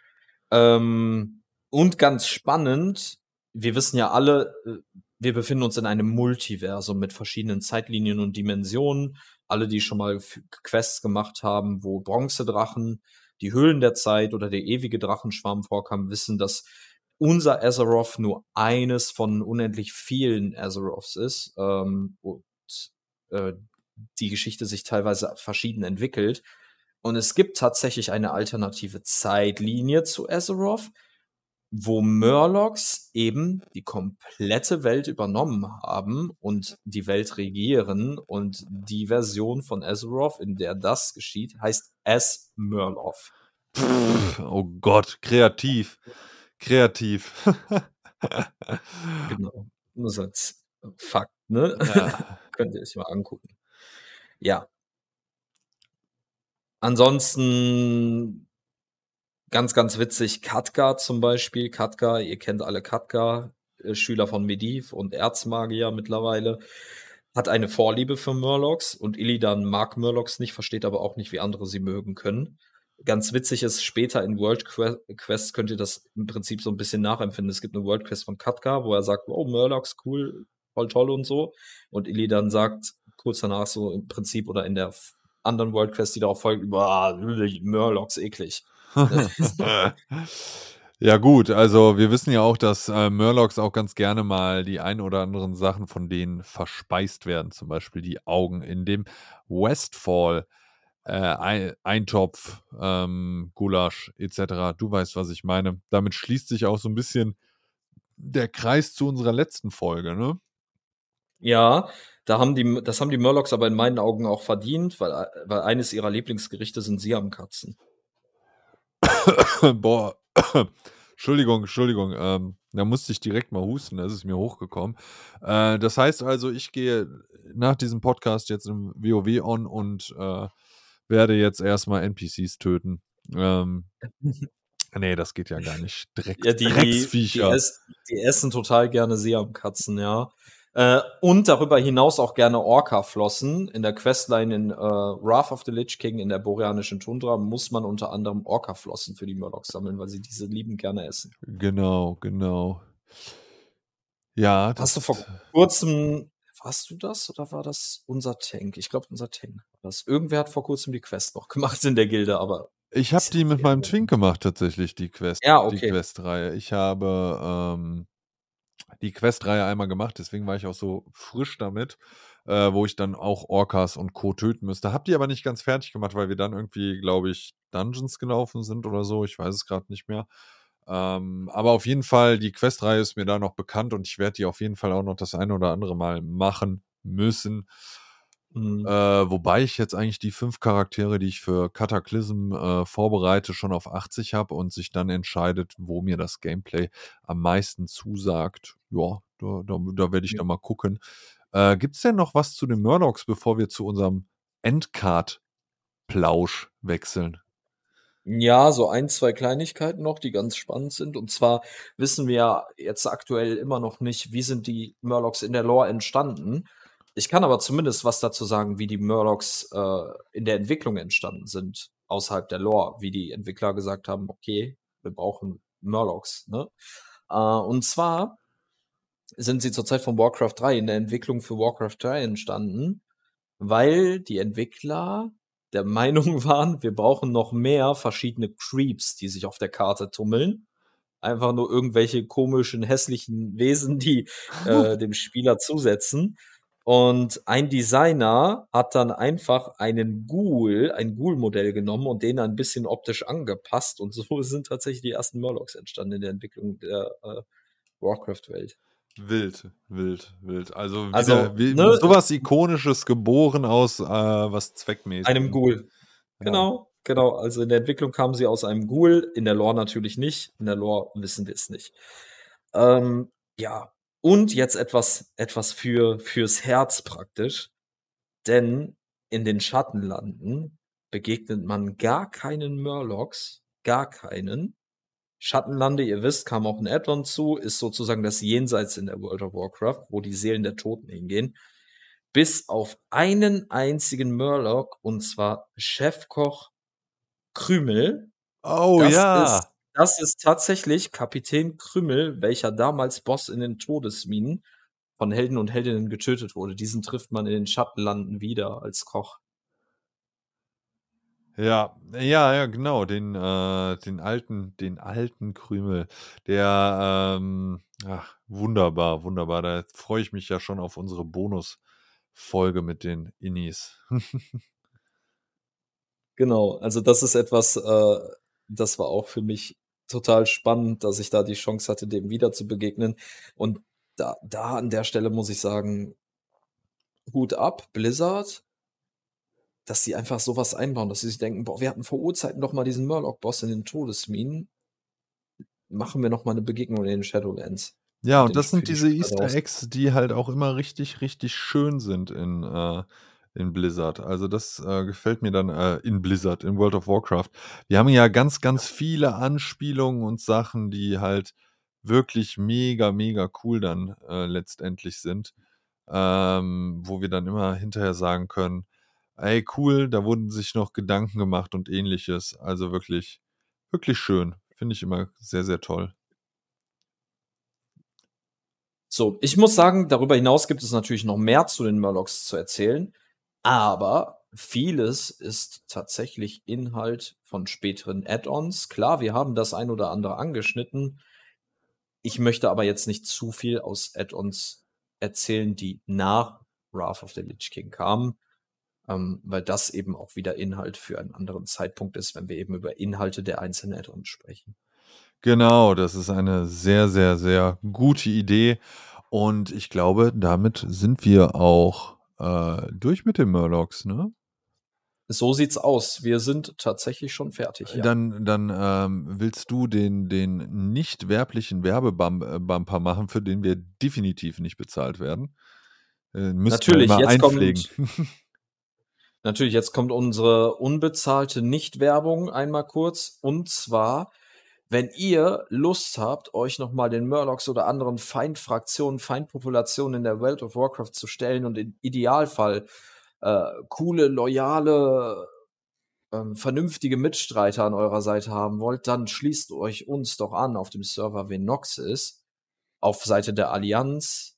Ähm, und ganz spannend, wir wissen ja alle, äh, wir befinden uns in einem Multiversum mit verschiedenen Zeitlinien und Dimensionen. Alle, die schon mal f Quests gemacht haben, wo Bronzedrachen, die Höhlen der Zeit oder der ewige Drachenschwarm vorkam, wissen, dass unser Azeroth nur eines von unendlich vielen Azeroths ist, ähm, und, äh, die Geschichte sich teilweise verschieden entwickelt. Und es gibt tatsächlich eine alternative Zeitlinie zu Azeroth, wo Murlocs eben die komplette Welt übernommen haben und die Welt regieren. Und die Version von Azeroth, in der das geschieht, heißt Azmyrlov. Oh Gott, kreativ. Kreativ. Genau. Nur so als Fakt, ne? Ja. Könnt ihr euch mal angucken. Ja. Ansonsten Ganz, ganz witzig, Khadgar zum Beispiel. Khadgar, ihr kennt alle Khadgar, äh, Schüler von Medivh und Erzmagier mittlerweile, hat eine Vorliebe für Murlocs und Illidan mag Murlocs nicht, versteht aber auch nicht, wie andere sie mögen können. Ganz witzig ist, später in World Que Quest könnt ihr das im Prinzip so ein bisschen nachempfinden. Es gibt eine World Quest von Khadgar, wo er sagt: „Oh, Murlocs, cool, voll toll und so.“ Und Illidan sagt kurz danach so im Prinzip oder in der f anderen World Quest, die darauf folgt: „Boah, Murlocs, eklig.“ Ja gut, also wir wissen ja auch, dass, äh, Murlocs auch ganz gerne mal die ein oder anderen Sachen von denen verspeist werden, zum Beispiel die Augen in dem Westfall, äh, Ei Eintopf, ähm, Gulasch et cetera. Du weißt, was ich meine. Damit schließt sich auch so ein bisschen der Kreis zu unserer letzten Folge, ne? Ja, da haben die das haben die Murlocs aber in meinen Augen auch verdient, weil ei weil eines ihrer Lieblingsgerichte sind Siamkatzen. Boah, Entschuldigung, Entschuldigung, ähm, da musste ich direkt mal husten, das ist mir hochgekommen. Äh, das heißt also, ich gehe nach diesem Podcast jetzt im WoW on und, äh, werde jetzt erst mal N P Cs töten. Ähm, ne, das geht ja gar nicht. Ja, Drecks die die die Drecksviecher. ess die essen total gerne Siamkatzen, ja. Äh, und darüber hinaus auch gerne Orca-Flossen. In der Questline in, äh, Wrath of the Lich King in der boreanischen Tundra muss man unter anderem Orca-Flossen für die Murlocs sammeln, weil sie diese liebend gerne essen. Genau, genau. Ja, Hast du das vor kurzem warst du das oder war das unser Tank? Ich glaube, unser Tank war das. Irgendwer hat vor Kurzem die Quest noch gemacht in der Gilde, aber ich habe ist ja die auch mit wieder meinem her. Twink gemacht tatsächlich, die Quest Ja, die okay. Questreihe. Ich habe, ähm die Questreihe einmal gemacht, deswegen war ich auch so frisch damit, äh, wo ich dann auch Orcas und Co. töten müsste. Habe die aber nicht ganz fertig gemacht, weil wir dann irgendwie, glaube ich, Dungeons gelaufen sind oder so. Ich weiß es gerade nicht mehr. Ähm, aber auf jeden Fall, die Questreihe ist mir da noch bekannt und ich werde die auf jeden Fall auch noch das eine oder andere Mal machen müssen. Mhm. Äh, wobei ich jetzt eigentlich die fünf Charaktere, die ich für Cataclysm, äh, vorbereite, schon auf achtzig habe und sich dann entscheidet, wo mir das Gameplay am meisten zusagt. Ja, da da da werde ich Ja. dann mal gucken. Äh, gibt's denn noch was zu den Murlocs, bevor wir zu unserem Endcard-Plausch wechseln? Ja, so ein, zwei Kleinigkeiten noch, die ganz spannend sind. Und zwar wissen wir ja jetzt aktuell immer noch nicht, wie sind die Murlocs in der Lore entstanden. Ich kann aber zumindest was dazu sagen, wie die Murlocs äh, in der Entwicklung entstanden sind, außerhalb der Lore, wie die Entwickler gesagt haben, okay, wir brauchen Murlocs, ne? Äh, und zwar sind sie zur Zeit von Warcraft drei in der Entwicklung für Warcraft drei entstanden, weil die Entwickler der Meinung waren, wir brauchen noch mehr verschiedene Creeps, die sich auf der Karte tummeln. Einfach nur irgendwelche komischen, hässlichen Wesen, die äh, dem Spieler zusetzen. Und ein Designer hat dann einfach einen Ghoul, ein Ghoul-Modell genommen und den ein bisschen optisch angepasst. Und so sind tatsächlich die ersten Murlocs entstanden in der Entwicklung der äh, Warcraft-Welt. Wild, wild, wild. Also wieder Also, wie ne, so was Ikonisches geboren aus, äh, was einem Zweckmäßigem. Ghoul. Ja. Genau, genau. Also in der Entwicklung kamen sie aus einem Ghoul, in der Lore natürlich nicht. In der Lore wissen wir es nicht. Ähm, ja, und jetzt etwas etwas für fürs Herz praktisch, denn in den Schattenlanden begegnet man gar keinen Murlocs, gar keinen. Schattenlande, ihr wisst, kam auch 'n Add-on zu, ist sozusagen das Jenseits in der World of Warcraft, wo die Seelen der Toten hingehen. Bis auf einen einzigen Murloc, und zwar Chefkoch Krümel. Oh Das ist ja. das ist tatsächlich Kapitän Krümel, welcher damals Boss in den Todesminen von Helden und Heldinnen getötet wurde. Diesen trifft man in den Schattenlanden wieder als Koch. Ja, ja, ja, genau, den, äh den alten den alten Krümel, der, ähm ach, wunderbar, wunderbar. Da freue ich mich ja schon auf unsere Bonusfolge mit den Innis. Genau, also das ist etwas, äh, das war auch für mich total spannend, dass ich da die Chance hatte, dem wieder zu begegnen. Und da da an der Stelle muss ich sagen, Hut ab, Blizzard, dass sie einfach so was einbauen, dass sie sich denken: „Boah, wir hatten vor Urzeiten doch mal diesen Murloc-Boss in den Todesminen. Machen wir noch mal 'ne Begegnung in den Shadowlands Ja, für und den das für sind die diese Spieler Easter draußen.“ Eggs, die halt auch immer richtig, richtig schön sind in, äh in Blizzard. Also das äh, gefällt mir dann äh, in Blizzard, in World of Warcraft. Wir haben ja ganz, ganz viele Anspielungen und Sachen, die halt wirklich mega, mega cool dann äh, letztendlich sind, ähm, wo wir dann immer hinterher sagen können, ey, cool, da wurden sich noch Gedanken gemacht und ähnliches. Also wirklich, wirklich schön. Finde ich immer sehr, sehr toll. So, ich muss sagen, darüber hinaus gibt es natürlich noch mehr zu den Murlocs zu erzählen, aber vieles ist tatsächlich Inhalt von späteren Add-ons. Klar, wir haben das ein oder andere angeschnitten. Ich möchte aber jetzt nicht zu viel aus Add-ons erzählen, die nach Wrath of the Lich King kamen, ähm, weil das eben auch wieder Inhalt für einen anderen Zeitpunkt ist, wenn wir eben über Inhalte der einzelnen Add-ons sprechen. Genau, das ist eine sehr, sehr, sehr gute Idee. Und ich glaube, damit sind wir auch äh, durch mit den Murlocs, ne? So sieht's aus. Wir sind tatsächlich schon fertig, ja. Dann, dann ähm, willst du den, den nicht werblichen Werbebumper machen, für den wir definitiv nicht bezahlt werden. Äh, müssten wir Natürlich, immer jetzt einpflegen. kommt natürlich, jetzt kommt unsere unbezahlte Nicht-Werbung einmal kurz. Und zwar, wenn ihr Lust habt, euch noch mal den Murlocs oder anderen Feindfraktionen, Feindpopulationen in der World of Warcraft zu stellen und im Idealfall äh, coole, loyale, ähm, vernünftige Mitstreiter an eurer Seite haben wollt, dann schließt euch uns doch an auf dem Server Venoxis auf Seite der Allianz.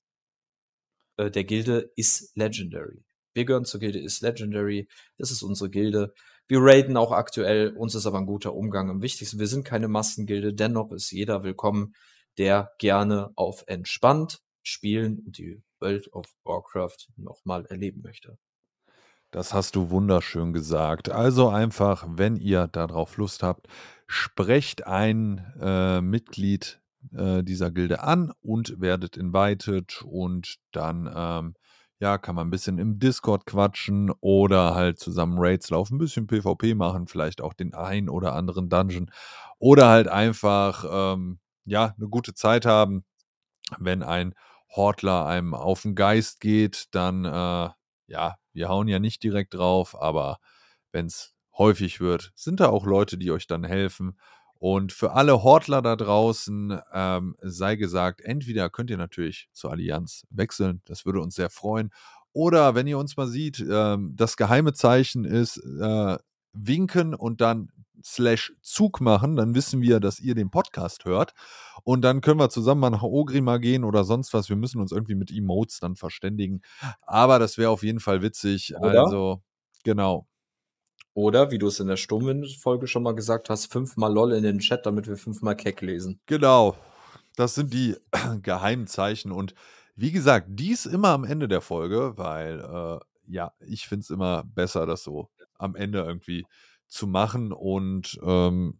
Äh, der Gilde ist Legendary. Wir gehören zur Gilde ist Legendary. Das ist unsere Gilde. Wir raiden auch aktuell. Uns ist aber ein guter Umgang am wichtigsten. Wir sind keine Massengilde. Dennoch ist jeder willkommen, der gerne auf entspannt spielen und die World of Warcraft nochmal erleben möchte. Das hast du wunderschön gesagt. Also einfach, wenn ihr darauf Lust habt, sprecht ein äh, Mitglied äh, dieser Gilde an und werdet invited und dann ähm, ja, kann man ein bisschen im Discord quatschen oder halt zusammen Raids laufen, ein bisschen PvP machen, vielleicht auch den ein oder anderen Dungeon oder halt einfach ähm, ja, eine gute Zeit haben. Wenn ein Hortler einem auf den Geist geht, dann äh, ja, wir hauen ja nicht direkt drauf, aber wenn es häufig wird, sind da auch Leute, die euch dann helfen. Und für alle Hortler da draußen ähm, sei gesagt, entweder könnt ihr natürlich zur Allianz wechseln, das würde uns sehr freuen. Oder wenn ihr uns mal sieht, ähm, das geheime Zeichen ist äh, winken und dann slash Zug machen, dann wissen wir, dass ihr den Podcast hört. Und dann können wir zusammen mal nach Ogrima gehen oder sonst was. Wir müssen uns irgendwie mit Emotes dann verständigen. Aber das wäre auf jeden Fall witzig. Oder? Also, genau. Oder, wie du es in der Sturmwind-Folge schon mal gesagt hast, fünfmal LOL in den Chat, damit wir fünfmal Keck lesen. Genau. Das sind die geheimen Zeichen. Und wie gesagt, dies immer am Ende der Folge, weil, äh, ja, ich finde es immer besser, das so am Ende irgendwie zu machen. Und ähm,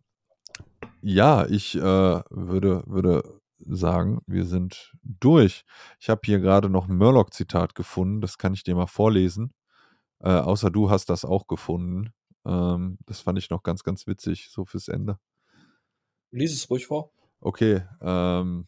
ja, ich äh, würde, würde sagen, wir sind durch. Ich habe hier gerade noch ein Murloc-Zitat gefunden, das kann ich dir mal vorlesen. Äh, außer du hast das auch gefunden. Ähm, das fand ich noch ganz, ganz witzig, so fürs Ende. Lies es ruhig vor. Okay, ähm,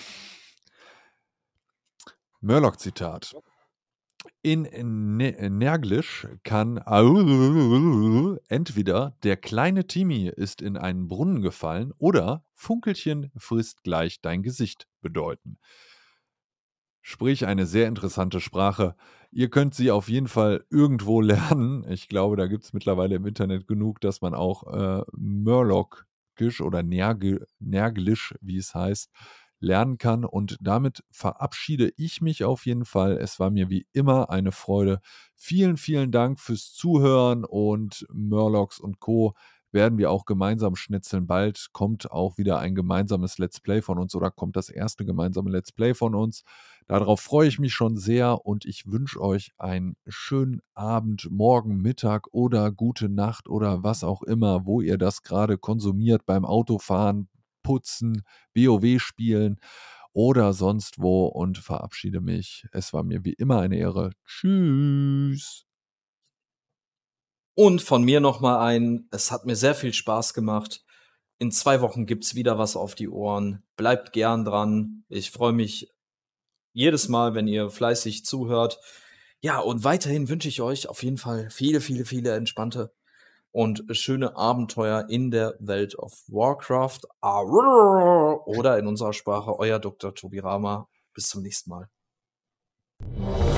Murloc-Zitat. In Ne- Nerglisch kann entweder der kleine Timmy ist in einen Brunnen gefallen oder Funkelchen frisst gleich dein Gesicht bedeuten. Sprich, eine sehr interessante Sprache. Ihr könnt sie auf jeden Fall irgendwo lernen. Ich glaube, da gibt es mittlerweile im Internet genug, dass man auch äh, Murloc-Gisch oder Nerg Nerglisch, wie es heißt, lernen kann. Und damit verabschiede ich mich auf jeden Fall. Es war mir wie immer eine Freude. Vielen, vielen Dank fürs Zuhören und Murlocs und Co. werden wir auch gemeinsam schnitzeln. Bald kommt auch wieder ein gemeinsames Let's Play von uns oder kommt das erste gemeinsame Let's Play von uns. Darauf freue ich mich schon sehr und ich wünsche euch einen schönen Abend, Morgen, Mittag oder gute Nacht oder was auch immer, wo ihr das gerade konsumiert beim Autofahren, Putzen, WoW spielen oder sonst wo und verabschiede mich. Es war mir wie immer eine Ehre. Tschüss. Und von mir noch mal ein, es hat mir sehr viel Spaß gemacht. In zwei Wochen gibt's wieder was auf die Ohren. Bleibt gern dran. Ich freue mich jedes Mal, wenn ihr fleißig zuhört. Ja, und weiterhin wünsche ich euch auf jeden Fall viele, viele, viele entspannte und schöne Abenteuer in der Welt of Warcraft. Oder in unserer Sprache, euer Doktor Tobi Rama. Bis zum nächsten Mal.